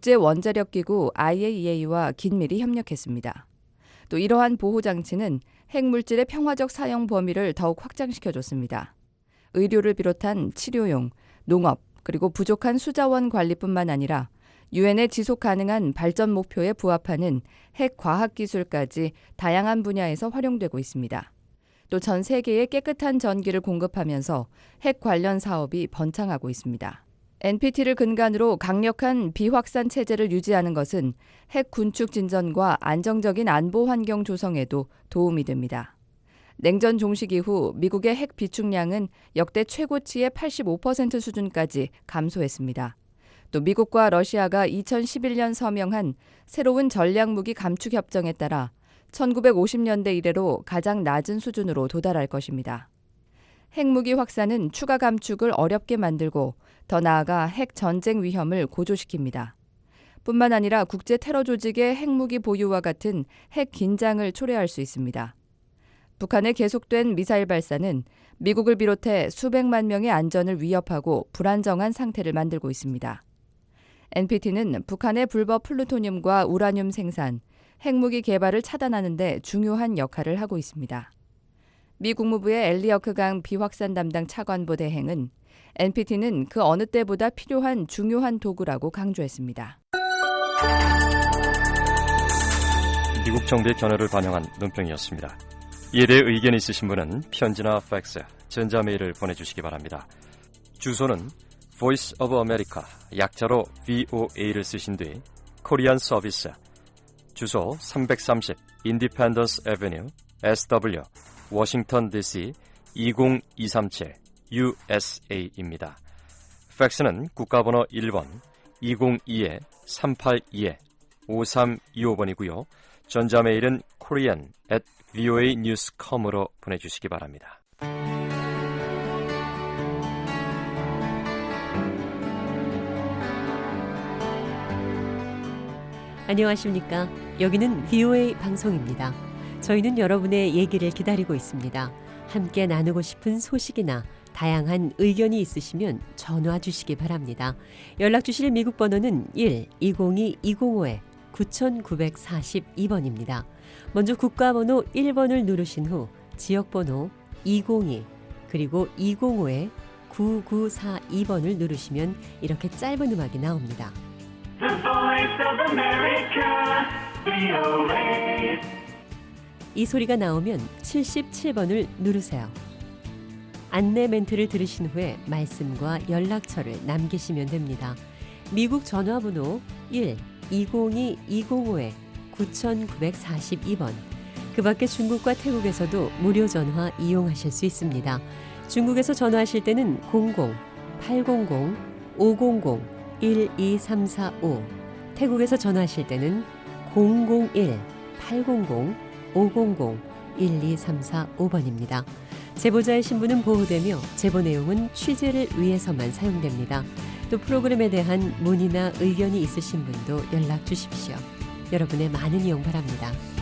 국제원자력기구 아이에이이에이와 긴밀히 협력했습니다. 또 이러한 보호장치는 핵물질의 평화적 사용 범위를 더욱 확장시켜줬습니다. 의료를 비롯한 치료용, 농업, 그리고 부족한 수자원 관리뿐만 아니라 유엔의 지속 가능한 발전 목표에 부합하는 핵 과학 기술까지 다양한 분야에서 활용되고 있습니다. 또 전 세계에 깨끗한 전기를 공급하면서 핵 관련 사업이 번창하고 있습니다. 엔피티를 근간으로 강력한 비확산 체제를 유지하는 것은 핵 군축 진전과 안정적인 안보 환경 조성에도 도움이 됩니다. 냉전 종식 이후 미국의 핵 비축량은 역대 최고치의 팔십오 퍼센트 수준까지 감소했습니다. 또 미국과 러시아가 이천십일 년 서명한 새로운 전략무기 감축 협정에 따라 천구백오십 년대 이래로 가장 낮은 수준으로 도달할 것입니다. 핵무기 확산은 추가 감축을 어렵게 만들고 더 나아가 핵 전쟁 위험을 고조시킵니다. 뿐만 아니라 국제 테러 조직의 핵무기 보유와 같은 핵 긴장을 초래할 수 있습니다. 북한의 계속된 미사일 발사는 미국을 비롯해 수백만 명의 안전을 위협하고 불안정한 상태를 만들고 있습니다. 엔피티는 북한의 불법 플루토늄과 우라늄 생산, 핵무기 개발을 차단하는 데 중요한 역할을 하고 있습니다. 미 국무부의 엘리어크 강 비확산 담당 차관보 대행은 엔피티는 그 어느 때보다 필요한 중요한 도구라고 강조했습니다. 미국 정부의 견해를 반영한 논평이었습니다. 이에 대해 의견이 있으신 분은 편지나 팩스, 전자메일을 보내주시기 바랍니다. 주소는 Voice of America, 약자로 브이오에이를 쓰신 뒤 코리안 서비스, 주소 삼백삼십 Independence Avenue, 에스더블유, 워싱턴 디씨 이공이삼칠 유에스에이입니다. 팩스는 국가번호 일 번 이공이 삼팔이 오삼이오 번이고요. 전자메일은 korean at 브이오에이 뉴스 닷컴으로 보내주시기 바랍니다. 안녕하십니까. 여기는 브이오에이 방송입니다. 저희는 여러분의 얘기를 기다리고 있습니다. 함께 나누고 싶은 소식이나 다양한 의견이 있으시면 전화 주시기 바랍니다. 연락 주실 미국 번호는 일 이공이 이공오 구구사이 번입니다. 먼저 국가번호 일 번을 누르신 후 지역번호 이공이 그리고 이공오 구구사이 번을 누르시면 이렇게 짧은 음악이 나옵니다. The Voice of America, 브이오에이. 이 소리가 나오면 칠십칠 번을 누르세요. 안내 멘트를 들으신 후에 말씀과 연락처를 남기시면 됩니다. 미국 전화번호 일 이공이 이공오 구구사이 번. 그 밖에 중국과 태국에서도 무료 전화 이용하실 수 있습니다. 중국에서 전화하실 때는 공공 팔공공 오공공 일이삼사오, 태국에서 전화하실 때는 공공일 팔공공 오공공 일이삼사오 번입니다. 제보자의 신분은 보호되며 제보 내용은 취재를 위해서만 사용됩니다. 또 프로그램에 대한 문의나 의견이 있으신 분도 연락 주십시오. 여러분의 많은 이용 바랍니다.